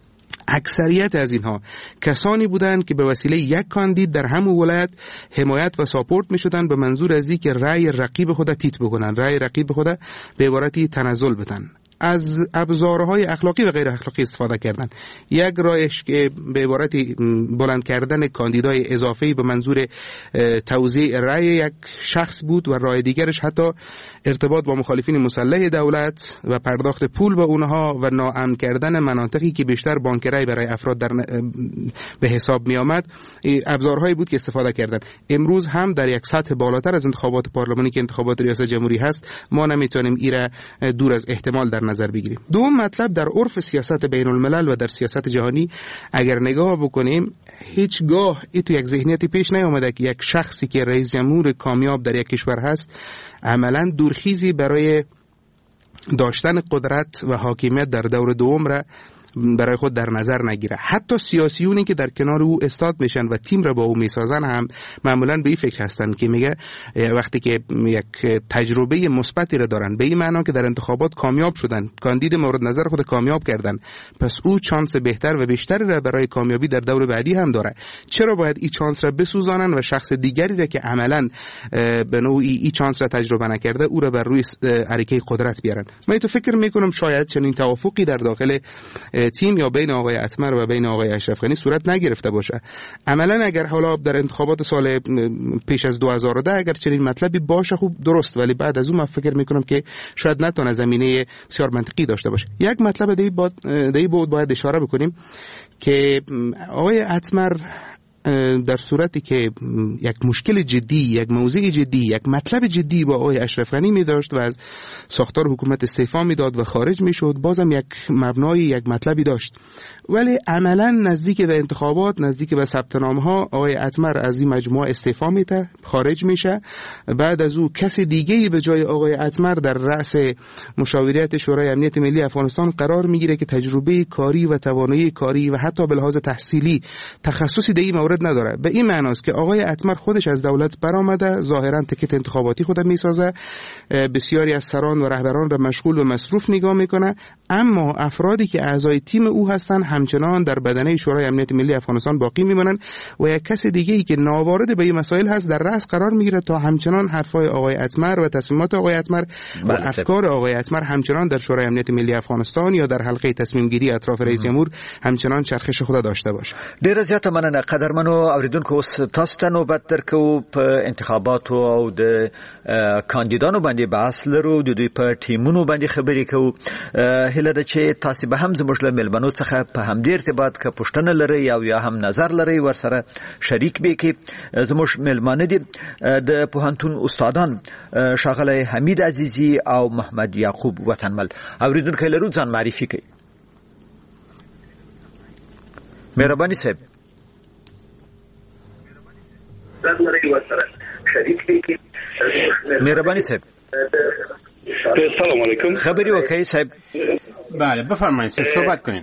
اکثریت از اینها کسانی بودند که به وسیله یک کاندید در همون ولایت حمایت و ساپورت می شدند به منظور از این که رأی رقیب خود تیت بکنن، رأی رقیب خود به عبارتی تنزل بدن، از ابزارهای اخلاقی و غیر اخلاقی استفاده کردن. یک راهش که به عبارتی بلند کردن کاندیدای اضافی به منظور توزیع رأی یک شخص بود و راه دیگرش حتی ارتباط با مخالفین مسلح دولت و پرداخت پول به اونها و ناامن کردن مناطقی که بیشتر بانک رأی برای افراد به حساب می آمد. ابزارهایی بود که استفاده کردن. امروز هم در یک سطح بالاتر از انتخابات پارلمانی که انتخابات ریاست جمهوری هست ما نمیتونیم ایره دور از احتمال در نظر بگیریم. دوم مطلب در عرف سیاست بین الملل و در سیاست جهانی اگر نگاه بکنیم هیچگاه تو یک ذهنیتی پیش نیامده که یک شخصی که رئیس جمهور کامیاب در یک کشور هست عملا دورخیزی برای داشتن قدرت و حاکمیت در دور دوم را برای خود در نظر نگیره. حتی سیاسیونی که در کنار او استاد میشن و تیم را با او میسازن هم معمولا به این فکر هستن که میگه وقتی که یک تجربه مثبتی را دارن به این معنا که در انتخابات کامیاب شدن، کاندید مورد نظر خود کامیاب کردن، پس او چانس بهتر و بیشتری را برای کامیابی در دور بعدی هم داره. چرا باید این چانس را بسوزانن و شخص دیگری را که عملا به نوعی این چانس را تجربه نکرده او را بر روی عریکه قدرت بیارن؟ من تو فکر میکنم شاید چنین توافقی در داخل تیم یا بین آقای اتمر و بین آقای اشرف غنی صورت نگرفته باشه. عملا اگر حالا در انتخابات سال پیش از 2010 اگر چنین مطلبی باشه خوب درست، ولی بعد از اون من فکر میکنم که شاید نتونه زمینه بسیار منطقی داشته باشه. یک مطلب دیگه بود باید اشاره بکنیم که آقای اتمر در صورتی که یک مشکل جدی، یک موضوع جدی، یک مطلب جدی با آقای اشرف غنی می داشت و از ساختار حکومت استعفا می داد و خارج می شد، بازم یک مبنای، یک مطلبی داشت، ولی عملا نزدیک به انتخابات، نزدیک به ثبت نام ها آقای اتمر از این مجموعه استعفا میده، خارج میشه. بعد از او کسی دیگه‌ای به جای آقای اتمر در رأس مشاوریت شورای امنیت ملی افغانستان قرار میگیره که تجربه کاری و توانایی کاری و حتی به لحاظ تحصیلی تخصصی در این مورد وارد نداره. به این معناست که آقای اتمر خودش از دولت برآمده، ظاهرا تیکت انتخاباتی خود میسازه، بسیاری از سران و رهبران را مشغول و مصروف نگاه میکنه، اما افرادی که اعضای تیم او هستند همچنان در بدنه شورای امنیت ملی افغانستان باقی میمانند و یک کس دیگه ای که ناوارد به این مسائل هست در رأس قرار میگیره تا همچنان حرفای آقای اتمر و تصمیمات آقای اتمر و افکار آقای اتمر همچنان در شورای امنیت ملی افغانستان یا در حلقه تصمیم گیری اطراف رئیس جمهور همچنان چرخش خود داشته باشه. ډیر زیاته مننه قدرمنو اوریدونکو. اوس تاسو ته نوبت درکو په انتخاباتو او د کاندیدانو باندې بحث لرو، د دوی په ټیمونو باندې خبرې کوو. هله ده چې تاسو به هم زموږ له ملمنو څخه په همدې ارتباط که پوښتنه لرئ او یا هم نظر لرئ ورسره شریک به کې. زموږ ملمانه دي د پوهنتون استادان ښاغلی حمید عزیزی او محمد یعقوب وطنمل. اوریدونکو لرو ځان معرفي کوي. مهرباني صاحب. مهرباني صاحب. سلام علیکم. خبری وکړئ صاحب. بله بفرمایید صحبت کنین.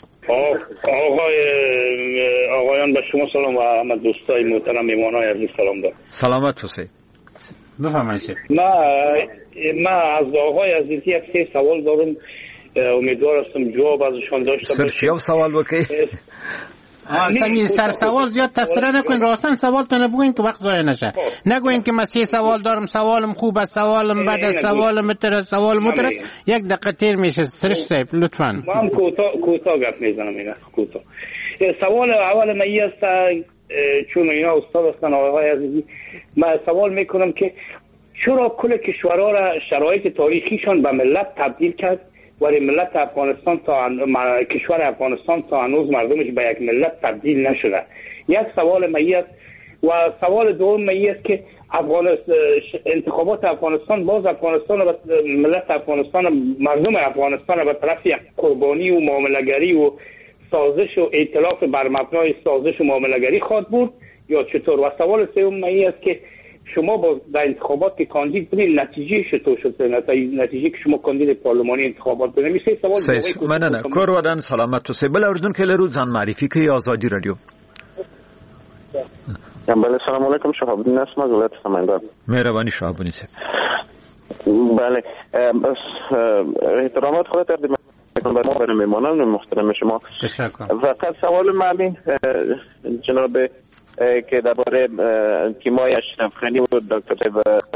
آقایان به شما سلام و همه دوستای محترم میهمانای عزیز سلام دارم. سلامت باشید. بفرمایید. من از آقای عزیزی یک سه سوال دارم، امیدوار هستم جواب ازشان داشته باشم. صرف یو سوال وکړئ. سمی سر سوال زیاد تفسیر نکنین، راستن سوالتون بگوین که وقت ضایع نشه. نگوین که من 3 سوال دارم، سوالم خوب است، سوالم بد است، سوالم مترس، سوال مترس. 1 دقیقه تیر میشه. سرش صاحب لطفاً. من کوتاه گپ میزنم. اینا کوتاه. سوال اول من این است، چون اینا استاد هستن آقای عزیزی، من سوال میکنم که چرا کل کشورها را شرایط تاریخیشان به ملت تبدیل کرد ولی ملت افغانستان کشور افغانستان تا هنوز مردمش به یک ملت تبدیل نشده؟ یک سوال مایی است. و سوال دوم مایی است که انتخابات افغانستان باز افغانستان و ملت افغانستان مردم افغانستان به طرف یک قربانی و معامله‌گری و سازش و ائتلاف بر مبنای سازش و معامله‌گری خواهد بود یا چطور؟ و سوال سوم مایی است که شما با در انتخابات که کاندید بودین نتیجه چطور شد؟ نتیجه که شما کاندید پارلمانی انتخابات بودین. میشه سوال مننه کور ودان سلامت تو سی. بل اردن که لرو ځان معرفی کوي آزادی رادیو. بله سلام علیکم. شهاب الدین اسم از ولایت سمنگان. مهربانی شهاب الدین صاحب. بله احترامات خود تقدیم میکنم به مهمانان محترم شما. تشکر. فقط سوال من جناب که درباره تیمای اشرف غنی و دکتر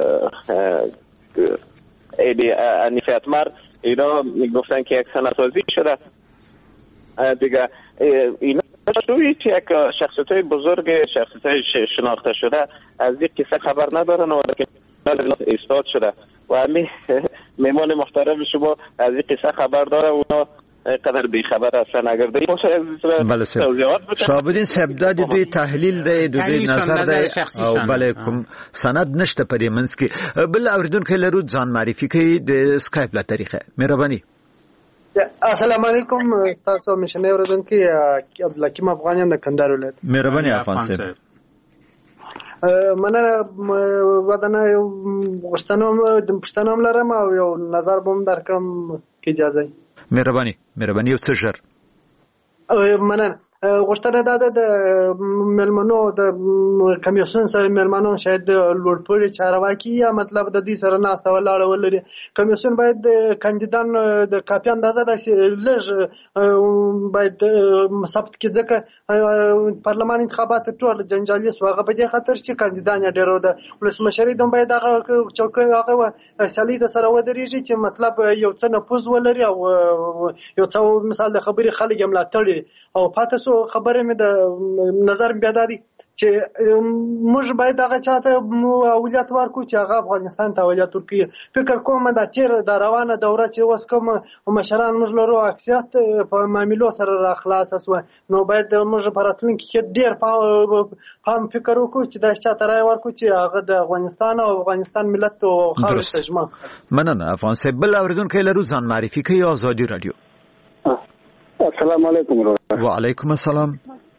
ایدی انیف اتمر اینا گفتن که یک سندسازی شده دیگه. اینا شوی که یک شخصیت‌های بزرگ، شخصیت‌های شناخته شده از این قصه خبر ندارن و که استاد شده و همین میمان محترم شما از این قصه خبر داره اونا قدر بی خبر هستن. اگر دی بله شهاب الدین صاحب د دوی تحلیل دی د دوی نظر دی او بله کوم سند نشته پرې منځ کې. بل اوریدونکو لرو ځان معرفي کوي د سکایپ له طریقه. مهرباني. السلام علیکم. تاسو مشنه اوریدونکو عبدالحکیم افغانیان د کندهار ولایت. مهرباني افغان صاحب. مننه. ودانه پښتنوم لرم او یو نظر بوم درکم که اجازه. مهرباني یو څه ژر. مننه. غوښتنه ده د ملمنو د کمیسیون سره ملمنو شاید د لوړپوړي چارواکي یا مطلب د دې سره ناسته ولاړه ولري. کمیسیون باید د کاندیدان د کاپی اندازه د لږ باید ثبت کړي ځکه پارلمان انتخابات ټول جنجالي سو. هغه په دې خاطر چې کاندیدان ډېر د ولسمشري دوم باید هغه چوکۍ هغه سالي د سره ودرېږي چې مطلب یو څه نفوذ ولري او یو څه مثال د خبري خلک ملاتړي او پاتې خبره مې د نظر بیا دادی چې موږ باید هغه چاته اولویت ورکړو چې هغه افغانستان ته اولویت ورکړي. فکر کوم د تیر د روانه دوره چې اوس کوم مشران موږ لرو اکثریت په معاملو سره را خلاص شو، نو باید موږ په راتلونکي کې ډېر پام فکر وکړو چې دا چاته رای ورکړو چې هغه د افغانستان او افغانستان ملت او خاور تجمع. مننه افغان صاحب. بل اوریدونکو لرو ځان معرفي کوي آزادی رادیو. السلام علیکم. وعلیکم السلام.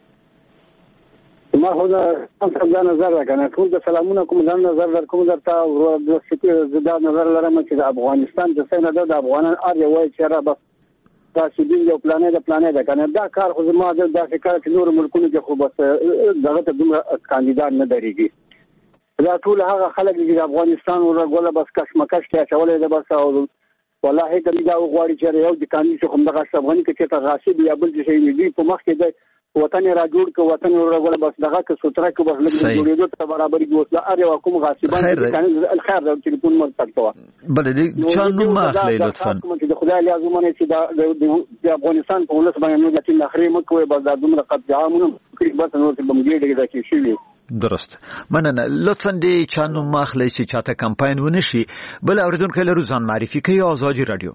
ما خو دا نظر راکنه ټول د سلامونه کوم ځان نظر در کوم درته د نظر لرم چې د افغانستان د سینه د افغانان ار یو وای چې را بس راشدین یو پلانې ده کنه دا کار خو زما دا کار چې نور ملکونو کې خو بس دغه ته دومره کاندیدان نه درېږي دا ټول هغه خلک چې افغانستان ورغله بس کشمکش کې اچولې ده بس او والله کله دا غواړي چې یو د قانون څخه دغه افغاني کې چې راشد یا بل څه دی په مخ کې ده وطن را جوړ کو وطن ورغله بس دغه کې سوتره کې بس لږ جوړېدو ته برابر ګوسله اره حکومت غاصبان چې الخير د ټلیفون مر تکوا بل دې چانو ماخلي لطفا چې خدای لازمونه چې د افغانستان په ولس باندې نو د تل اخري مکوې بس د دومره قد عامونه کړي بس نو چې بمګېږي دا کې شي درست مننه لطفا دې چانو ماخلي چې چاته کمپاین ونشي بل اوریدونکو له روزان معرفي کوي آزادی رادیو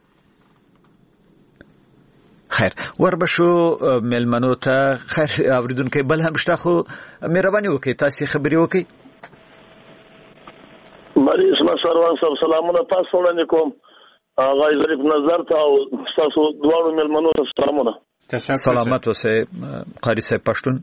خیر وربشو ملمنو ته خیر اوریدونکو بل هم شته خو مهرباني وکړئ تاسو خبري وکړئ مری اسما سروان صاحب سلامونه تاسو وړاندې کوم غای ظریف نظر ته او تاسو دوه ملمنو ته سلامونه سلامت اوسه قاری صاحب پښتون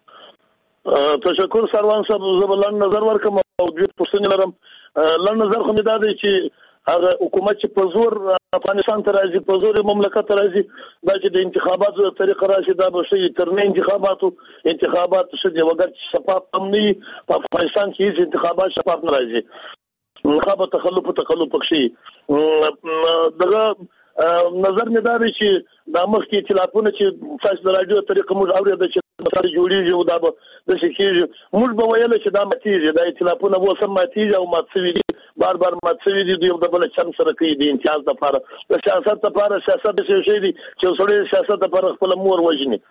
تشکر سروان صاحب زبلان نظر ورکوم او دې پښتون لرم لن نظر خو مې دا دی چې هغه حکومت چې په زور افغانستان ته راځي په زور مملکت ته راځي دا چې د انتخاباتو طریقه راشي دا به شي ترنه انتخابات شدي وګر چې شفاف هم نه په افغانستان کې هیڅ انتخابات شفاف نه راځي انتخابات تخلف شي دغه نظر مې دا دی چې د مخ کې اختلافونه چې تاسو د رادیو طریقه موږ اورېدل چې مسله جوړیږي او دا به د شکیږي موږ به ویل چې دا ماتیږي دا اختلافونه وسم ماتیږي او ماتسوي دي بار ماتسوي دي یو د بل چم سره کوي د امتیاز لپاره د سیاست لپاره سیاست څه شي دي چې سړی سیاست لپاره خپل مور وژني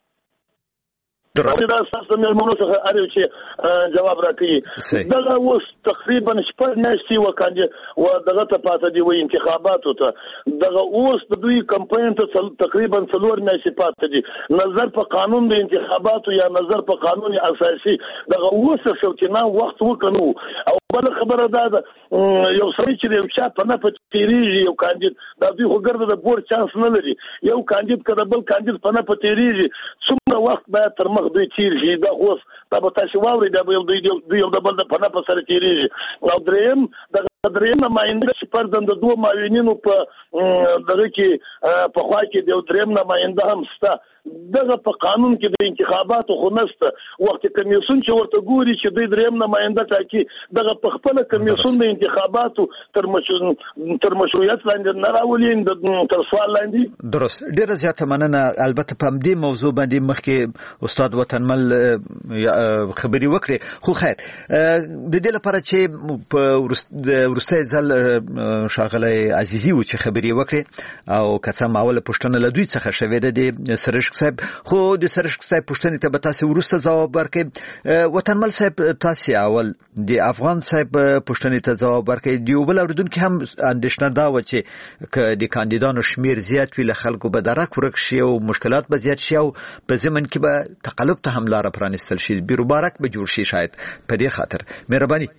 درسته دا تاسو مې مونږ څخه اړ چې جواب راکړي دا اوس تقریبا شپږ میاشتې وکړي او دغه ته پاتې دی و انتخاباتو ته دغه اوس د دوی کمپاین ته تقریبا 4 میاشتې پاتې دي نظر په قانون د انتخاباتو یا نظر په قانون اساسي دغه اوس څه نه وخت وکړو او بل خبره ده یو سړی چې یو چا په نه پتیریږي یو کاندید دا دوی خو ګرځي د بور چانس نه لري یو کاندید کده بل کاندید په نه پتیریږي څومره وخت باید تر دوی تیریږي دا اوس دا به تاسو واوري دا به دوی یو د بل د پناه په سره تیریږي او دریم نماینده چې پردند دوه معاونینو په دغه کې په خوا کې د دریم نماینده هم ستا دغه په قانون کې د انتخاباتو خو نشته وخت کمیسیون چې ورته ګوري چې د دریم نماینده ټاکي دغه په خپل کمیسیون د انتخاباتو تر مشروعیت لاندې نه راولي تر سوال لاندې درست ډیره زیاته مننه البته په دې موضوع باندې مخکې استاد وطنمل خبري وکړي خو خیر د دې لپاره چې په ورسته ځل شاغله عزیزي و چې خبري وکړي او قسم اوله پښتنه لدوی څخه شوې ده د سرشک صاحب خو د سرشک صاحب پښتنې ته به تاسو ورسته جواب ورکړئ وطنمل صاحب تاسو اول د افغان صاحب پښتنې ته جواب ورکړئ دی بل اوریدونکو هم اندېښنه دا و چې د کاندیدانو شمیر زیات ویل خلکو به درک ورک شي او مشکلات به زیات شي او په زمن کې به تقلب ته هم لار پرانستل شي بیروبارک به جوړ شي شاید په دې خاطر مهرباني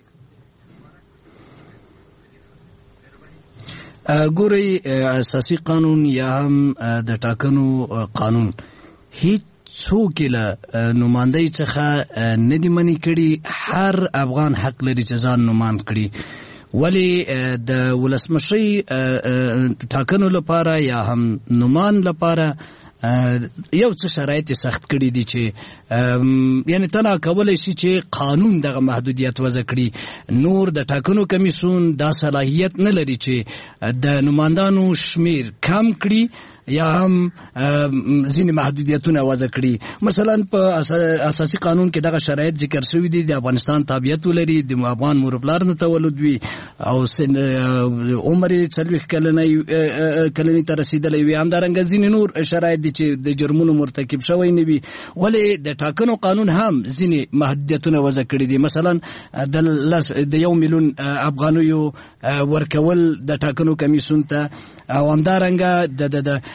ګوري اساسي قانون یا هم د ټاکنو قانون هیڅ څوک له نمائندګۍ څخه نه دی منې کړي هر افغان حق لري چې ځان نمائند کړي ولی د ولسمشي ټاکنو لپاره یا هم نمائند لپاره یو څه شرایط سخت کړي دي چې یعنی تنا کولای شي چې قانون دغه محدودیت وضع کړي نور د ټاکنو کمیسیون دا صلاحیت نه لري چې د نمائندانو شمیر کم کړي یا هم ځینې محدودیتونه وضع کړي مثلا په اساسي قانون کې دغه شرایط ذکر شوی دي د افغانستان تابعیت ولري د افغان مور پلار نه تولد وي او عمر 40 کلنۍ ته رسیدلی وي همدارنګه ځینې نور شرایط دي چې د جرمونو مرتکب شوی نه وي ولې د ټاکنو قانون هم ځینې محدودیتونه وضع کړي دي مثلا د 1 میلیون افغانیو ورکول د ټاکنو کمیسیون ته او همدارنګه د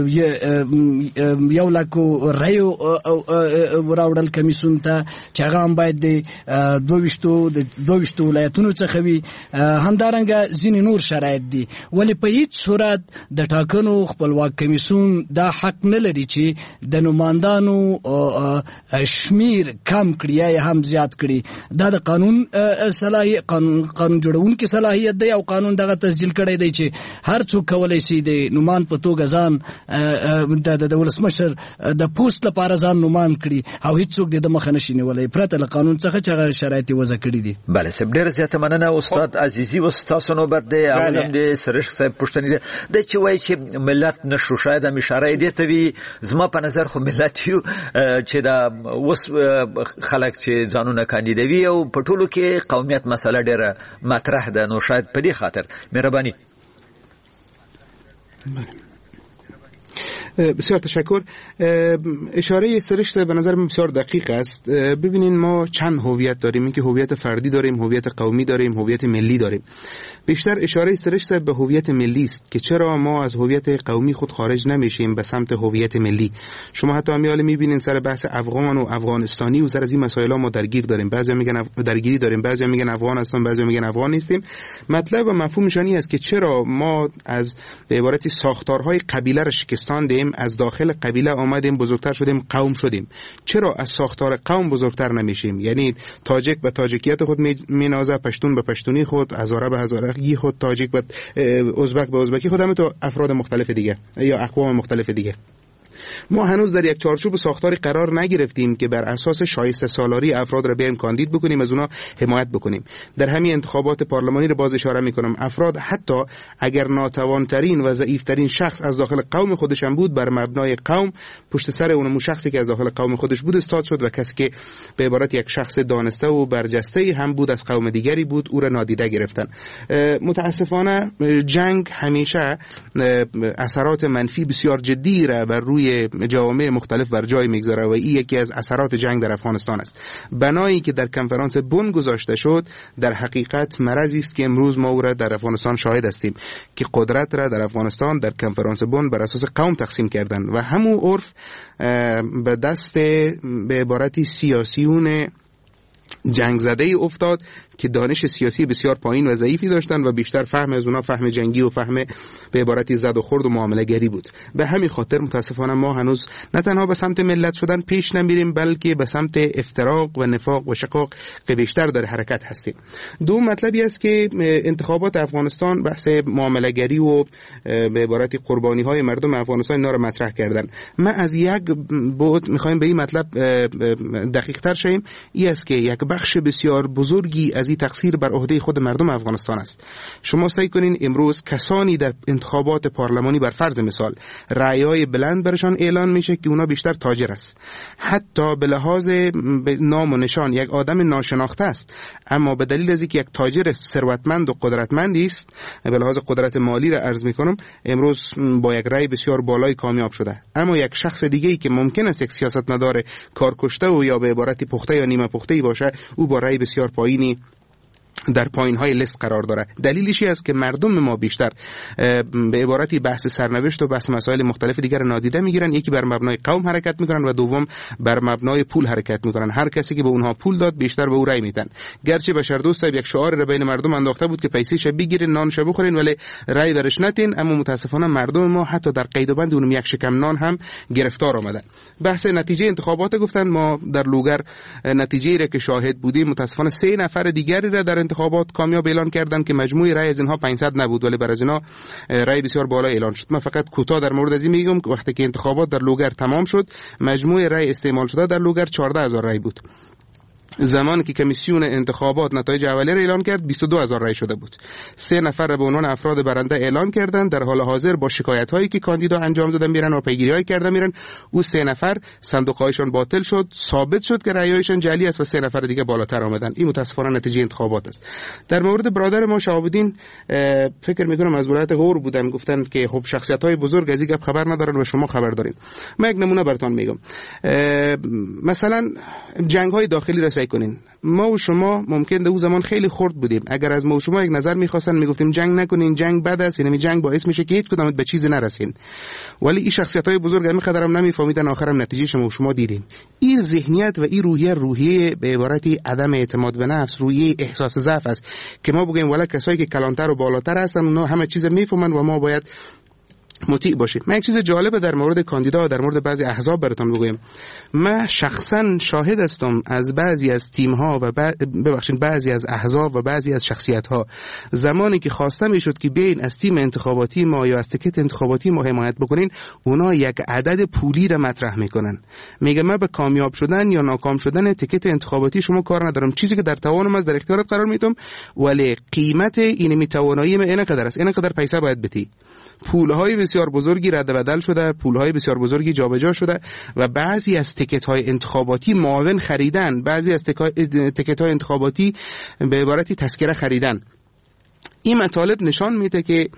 1 لک رایو وراوړل کمیسیون ته چې هغه هم باید د 22 ولایتونو څخه وي همدارنګه ځینې نور شرایط دي ولې په هیڅ صورت د ټاکنو خپلواک کمیسیون دا حق نه لري چې د نمائندانو شمیر کم کړي یا هم زیات کړي دا د قانون صلاحیت قانون جوړونکو صلاحیت دی او قانون دغه تسجیل کړی دی چې هر څوک کولای شي د نمائند په توګه ځان ځان د ولسمشر د پوسټ لپاره ځان نومان کړي او هیڅوک د مخه نشي نیولای پرته له قانون څخه چې شرایط وضع کړي دي. بله سب ډیر زیاته مننه استاد عزیزی و تاسو نو بر دی اولم د سرش صاحب پښتني د چې وای چې ملت نشو شاید هم اشاره دی ته وی زما په نظر خو ملت یو چې دا وس خلک چې ځانونه کاندیدوي او په ټولو کې قومیت مسله ډیره مطرح ده نو شاید په دې خاطر مهرباني. بسیار تشکر. اشاره سرشت به نظر من بسیار دقیق است. ببینین ما چند هویت داریم، اینکه هویت فردی داریم، هویت قومی داریم، هویت ملی داریم. بیشتر اشاره سرشت به هویت ملی است که چرا ما از هویت قومی خود خارج نمیشیم به سمت هویت ملی. شما حتی همیاله میبینین سر بحث افغان و افغانستانی و سر از این مسائل ما درگیر داریم. بعضیا میگن درگیری داریم، بعضیا میگن افغان هستیم، بعضیا میگن افغان نیستیم. مطلب و مفهومش این است که چرا ما از به عبارتی ساختارهای قبیله را شکستاندیم، از داخل قبیله آمدیم، بزرگتر شدیم، قوم شدیم. چرا از ساختار قوم بزرگتر نمیشیم؟ یعنی تاجک به تاجکیت خود مینازه، پشتون به پشتونی خود، هزاره به هزارگی خود، تاجک به ازبک به ازبکی خود، همه تو افراد مختلف دیگه یا اقوام مختلف دیگه. ما هنوز در یک چارچوب ساختاری قرار نگرفتیم که بر اساس شایسته سالاری افراد را بیایم کاندید بکنیم، از اونا حمایت بکنیم. در همین انتخابات پارلمانی را باز اشاره میکنم، افراد حتی اگر ناتوانترین و ضعیفترین شخص از داخل قوم خودش هم بود، بر مبنای قوم پشت سر اون شخصی که از داخل قوم خودش بود استاد شد و کسی که به عبارت یک شخص دانسته و برجسته هم بود از قوم دیگری بود او را نادیده گرفتن. متاسفانه جنگ همیشه اثرات منفی بسیار جدی را بر روی جوامع مختلف بر جای میگذاره و این یکی از اثرات جنگ در افغانستان است. بنایی که در کنفرانس بن گذاشته شد در حقیقت مرضی است که امروز ما او را در افغانستان شاهد هستیم که قدرت را در افغانستان در کنفرانس بن بر اساس قوم تقسیم کردن و همون عرف به دست به عبارتی سیاسیون جنگ زده افتاد که دانش سیاسی بسیار پایین و ضعیفی داشتن و بیشتر فهم از اونا فهم جنگی و فهم به عبارتی زد و خورد و معامله گری بود. به همین خاطر متاسفانه ما هنوز نه تنها به سمت ملت شدن پیش نمیریم بلکه به سمت افتراق و نفاق و شقاق که بیشتر در حرکت هستیم. دو مطلبی است که انتخابات افغانستان بحث معامله گری و به عبارتی قربانی های مردم افغانستان اینا رو مطرح کردن. ما از یک بعد میخوایم به این مطلب دقیق تر شیم، این است که یک بخش بسیار بزرگی از این تقصیر بر عهده خود مردم افغانستان است. شما سعی کنین امروز کسانی در انتخابات پارلمانی بر فرض مثال رأی‌های بلند برشان اعلان میشه که اونا بیشتر تاجر است، حتی به لحاظ نام و نشان یک آدم ناشناخته است، اما به دلیل از اینکه یک تاجر ثروتمند و قدرتمندی است، به لحاظ قدرت مالی را عرض میکنم، امروز با یک رأی بسیار بالای کامیاب شده. اما یک شخص دیگه‌ای که ممکن است یک سیاستمدار کارکشته و یا به عبارتی پخته یا نیمه پخته باشه، او با رأی بسیار پایینی در پایین‌های لیست قرار داره. دلیلش است که مردم ما بیشتر به عبارتی بحث سرنوشت و بحث مسائل مختلف دیگر نادیده میگیرن. یکی بر مبنای قوم حرکت میکنن و دوم بر مبنای پول حرکت میکنن. هر کسی که به اونها پول داد بیشتر به او رأی میدن. گرچه بشردوست یک شعار را بین مردم انداخته بود که پیسیش بگیرین نانش بخورین ولی رأی برش ندین، اما متاسفانه مردم ما حتی در قید و بند اونم یک شکم نان هم گرفتار آمدن. بحث نتیجه انتخابات گفتن، ما در لوگر نتیجه را که شاهد بودیم متاسفانه 3 نفر دیگری را در انتخابات کامیاب اعلان کردن که مجموع رأی از اینها 500 نبود ولی بر از اینا رأی بسیار بالا اعلان شد. من فقط کوتاه در مورد از این میگم که وقتی که انتخابات در لوگر تمام شد مجموع رأی استعمال شده در لوگر 14000 رأی بود. زمانی که کمیسیون انتخابات نتایج اولیه را اعلان کرد 22000 رأی شده بود. 3 نفر را به عنوان افراد برنده اعلان کردند. در حال حاضر با شکایت هایی که کاندیدا انجام دادن میرن و پیگیری هایی کردن میرن، او 3 نفر صندوق هایشان باطل شد، ثابت شد که رأی هایشان جعلی است و 3 نفر دیگه بالاتر آمدن. این متاسفانه نتیجه انتخابات است. در مورد برادر ما شهاب‌الدین فکر میکنم از ولایت غور بودن، گفتن که خب شخصیت های بزرگ از این گپ خبر ندارن و شما خبر دارین. من یک نمونه براتون میگم. مثلا جنگ های داخلی را سعی کنین. ما و شما ممکن در اون زمان خیلی خرد بودیم. اگر از ما و شما یک نظر می‌خواستن میگفتیم جنگ نکنین، جنگ بد است، یعنی جنگ باعث میشه که هیچ کدومت به چیزی نرسین. ولی این شخصیت‌های بزرگ همین قدرم نمیفهمیدن، آخرام نتیجه شما و شما دیدیم. این ذهنیت و این روحیه به عبارتی عدم اعتماد به نفس، روحیه احساس ضعف است که ما بگیم ولی کسایی که کلانتر و بالاتر هستن اونا همه چیز میفهمن و ما باید مطیع باشیم. من یک چیز جالب در مورد کاندیدا و در مورد بعضی احزاب براتون بگویم. من شخصا شاهد هستم از بعضی از تیم‌ها و بعضی از احزاب و بعضی از شخصیت‌ها زمانی که خواسته میشد که بیاین از تیم انتخاباتی ما یا از تیکت انتخاباتی ما حمایت بکنین، اونا یک عدد پولی را مطرح میکنن. میگه من به کامیاب شدن یا ناکام شدن تیکت انتخاباتی شما کار ندارم، چیزی که در توانم از در اختیارت قرار میدم، ولی قیمت این میتوانایی من اینقدر است، اینقدر پیسه باید بدی. پولهای بسیار بزرگی رد و بدل شده، پولهای بسیار بزرگی جابجا شده و بعضی از تیکت‌های انتخاباتی معاون خریدن، بعضی از تیکت‌های انتخاباتی به عبارتی تذکره خریدن. این مطالب نشان میده که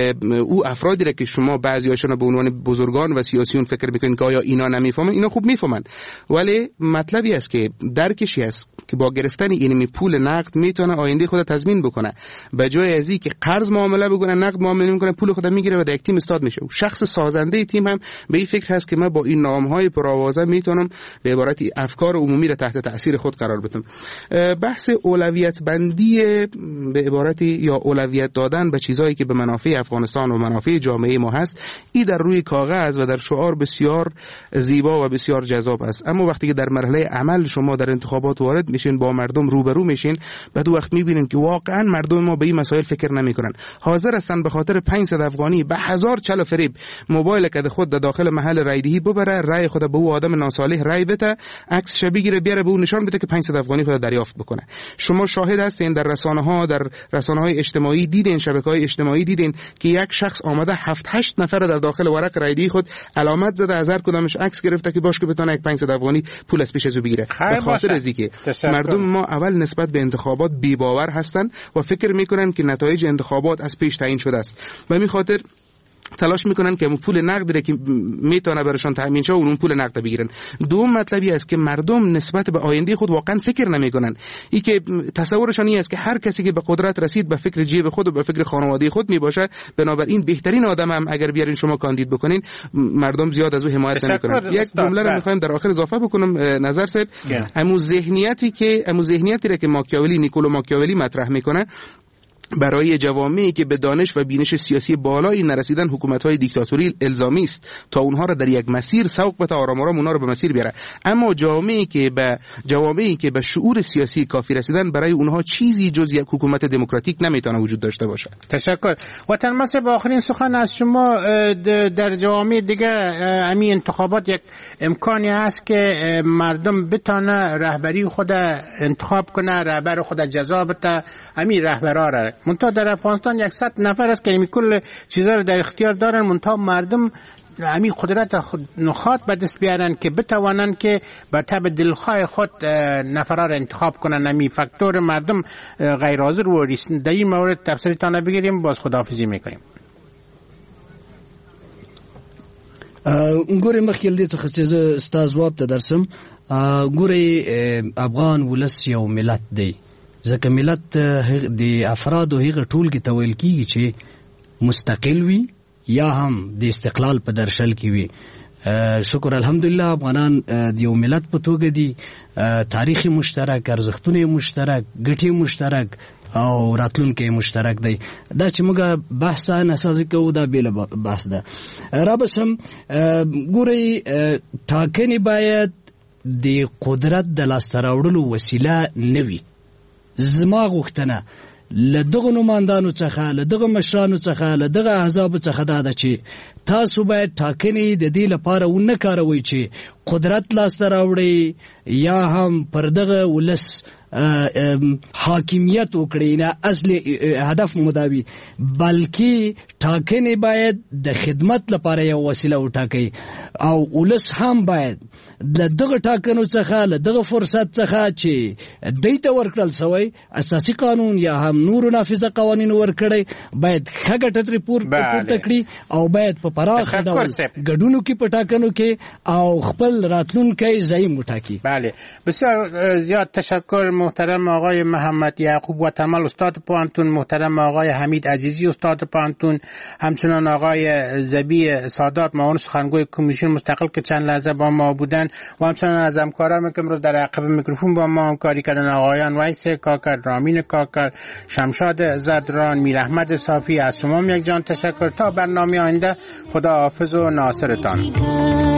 او افرادی را که شما بعضیاشون به عنوان بزرگان و سیاسیون فکر میکنین که آیا اینا نمیفهمن، اینا خوب میفهمن، ولی مطلبی است که درکشی است که با گرفتن این پول نقد میتونه آینده خود تضمین بکنه، به جای از اینکه قرض معامله بکنه نقد معامله میکنه، پول خود میگیره و در یک تیم استاد میشه. و شخص سازنده تیم هم به این فکر هست که من با این نامهای پرآوازه میتونم به عبارتی افکار عمومی را تحت تاثیر خود قرار بدم. بحث اولویت بندی به عبارتی یا اولویت دادن به چیزایی که به منافع افغانستان و منافع جامعه ما هست، این در روی کاغذ و در شعار بسیار زیبا و بسیار جذاب است، اما وقتی که در مرحله عمل شما در انتخابات وارد میشین، با مردم روبرو میشین، بعد وقت میبینین که واقعا مردم ما به این مسائل فکر نمیکنن. حاضر هستن به خاطر 500 افغانی به هزار چل و فریب موبایل که خود در داخل محل رایدهی ببره، رای خود به او آدم ناصالح رای بده، عکس شبیه گیره بیاره به اون نشان بده که 500 افغانی خود دریافت بکنه. شما شاهد هستین در رسانه‌های اجتماعی دیدین، شبکه‌های اجتماعی دیدین که یک شخص آمده 7-8 نفر در داخل ورق رایدی خود علامت زده، از هر کدامش عکس گرفته که باش که بتونه یک 500 افغانی پول از پیش از او بگیره. به خاطر از اینکه مردم ما اول نسبت به انتخابات بی‌باور هستند و فکر میکنن که نتایج انتخابات از پیش تعیین شده است و همین خاطر تلاش میکنن که اون پول نقدی که میتونه براشون تامین شه اون پول نقد بگیرن. دوم مطلبی است که مردم نسبت به آینده خود واقعا فکر نمیکنن. این که تصورشان است که هر کسی که به قدرت رسید به فکر جیب خود و به فکر خانواده خود میباشه، بنابراین بهترین آدم هم اگر بیارین شما کاندید بکنین مردم زیاد از او حمایت نمیکنن. یک جمله رو میخوایم در آخر اضافه بکنم نظر صاحب، همون ذهنیتی را که نیکولو ماکیاولی مطرح میکنه برای جوامعی که به دانش و بینش سیاسی بالایی نرسیدن، حکومت‌های دیکتاتوری الزامی است تا اونها را در یک مسیر سوق بده، آرام آرام اونها را به مسیر بیاره. اما جوامعی که به شعور سیاسی کافی رسیدن، برای اونها چیزی جز یک حکومت دموکراتیک نمیتونه وجود داشته باشه. تشکر. وطن مصر، با آخرین سخن از شما، در جوامع دیگه همین انتخابات یک امکانی هست که مردم بتونه رهبری خود انتخاب کنه، رهبر خود جزا بده، همین رهبرا را. منتها در افغانستان 100 نفر است که کل چیزا رو در اختیار دارن، منتها مردم همین قدرت نخات به دست بیارن که بتوانن که به تبع دلخواه خود نفرها را انتخاب کنن. همین فاکتور مردم غیر حاضر و در این مورد تفسیرتان بگیریم، باز خداحافظی میکنیم. ګورې مخکې دې څخه چې زه ستا ځواب ته درسم، ګورې افغان ولس یو ملت دی، ځکه ملت د افرادو هغه ټولګې ته ویل کېږي چې مستقل وي یا هم د استقلال په درشل کې وي. شکر الحمدلله افغانان د یو ملت په توګه دي، تاریخي مشترک، ارزښتونه مشترک، ګټې مشترک او راتلونکی مشترک دی. دا چې موږ بحث اساسي کوو دا بیل بحث ده. را بسم ګورئ ټاکنې باید د قدرت د لاسته راوړلو وسیله نه وي. زما غوښتنه له دغه نمایندانو څخه، له دغه مشرانو څخه، له دغه احزابو څخه دا ده چې تاسو باید ټاکنې د دې لپاره ونه کاروئ چې قدرت لاسته راوړئ یا هم پر دغه ولس حاکمیت وکړي، نه اصل هدف مداوي، بلکې ټاکنې باید د خدمت لپاره یو وسیله وټاکي او ولس هم باید له دغه ټاکنو څخه، له دغه فرصت څخه چې دوی ته ورکړل سوی اساسي قانون یا هم نورو نافذه قوانین ورکړي، باید ښه ګټه ترې پورته کړي او باید په پراخه ډول ګډونو کې په ټاکنو کې او خپل راتلونکی ضعیم وټاکي. بله، بسیار زیاد تشکر محترم آقای محمد یعقوب وطنمل استاد پوهنتون، محترم آقای حمید عزیزی استاد پوهنتون، همچنان آقای زبی سادات معاون سخنگوی کمیسیون مستقل که چند لحظه با ما بودن. بودن و همچنان از همکاران که امروز در عقب میکروفون با ما همکاری کردن، آقایان ویس کاکر، رامین کاکر، شمشاد زدران، میر احمد صافی. از شما یک جان تشکر. تا برنامه آینده خدا حافظ و ناصرتان.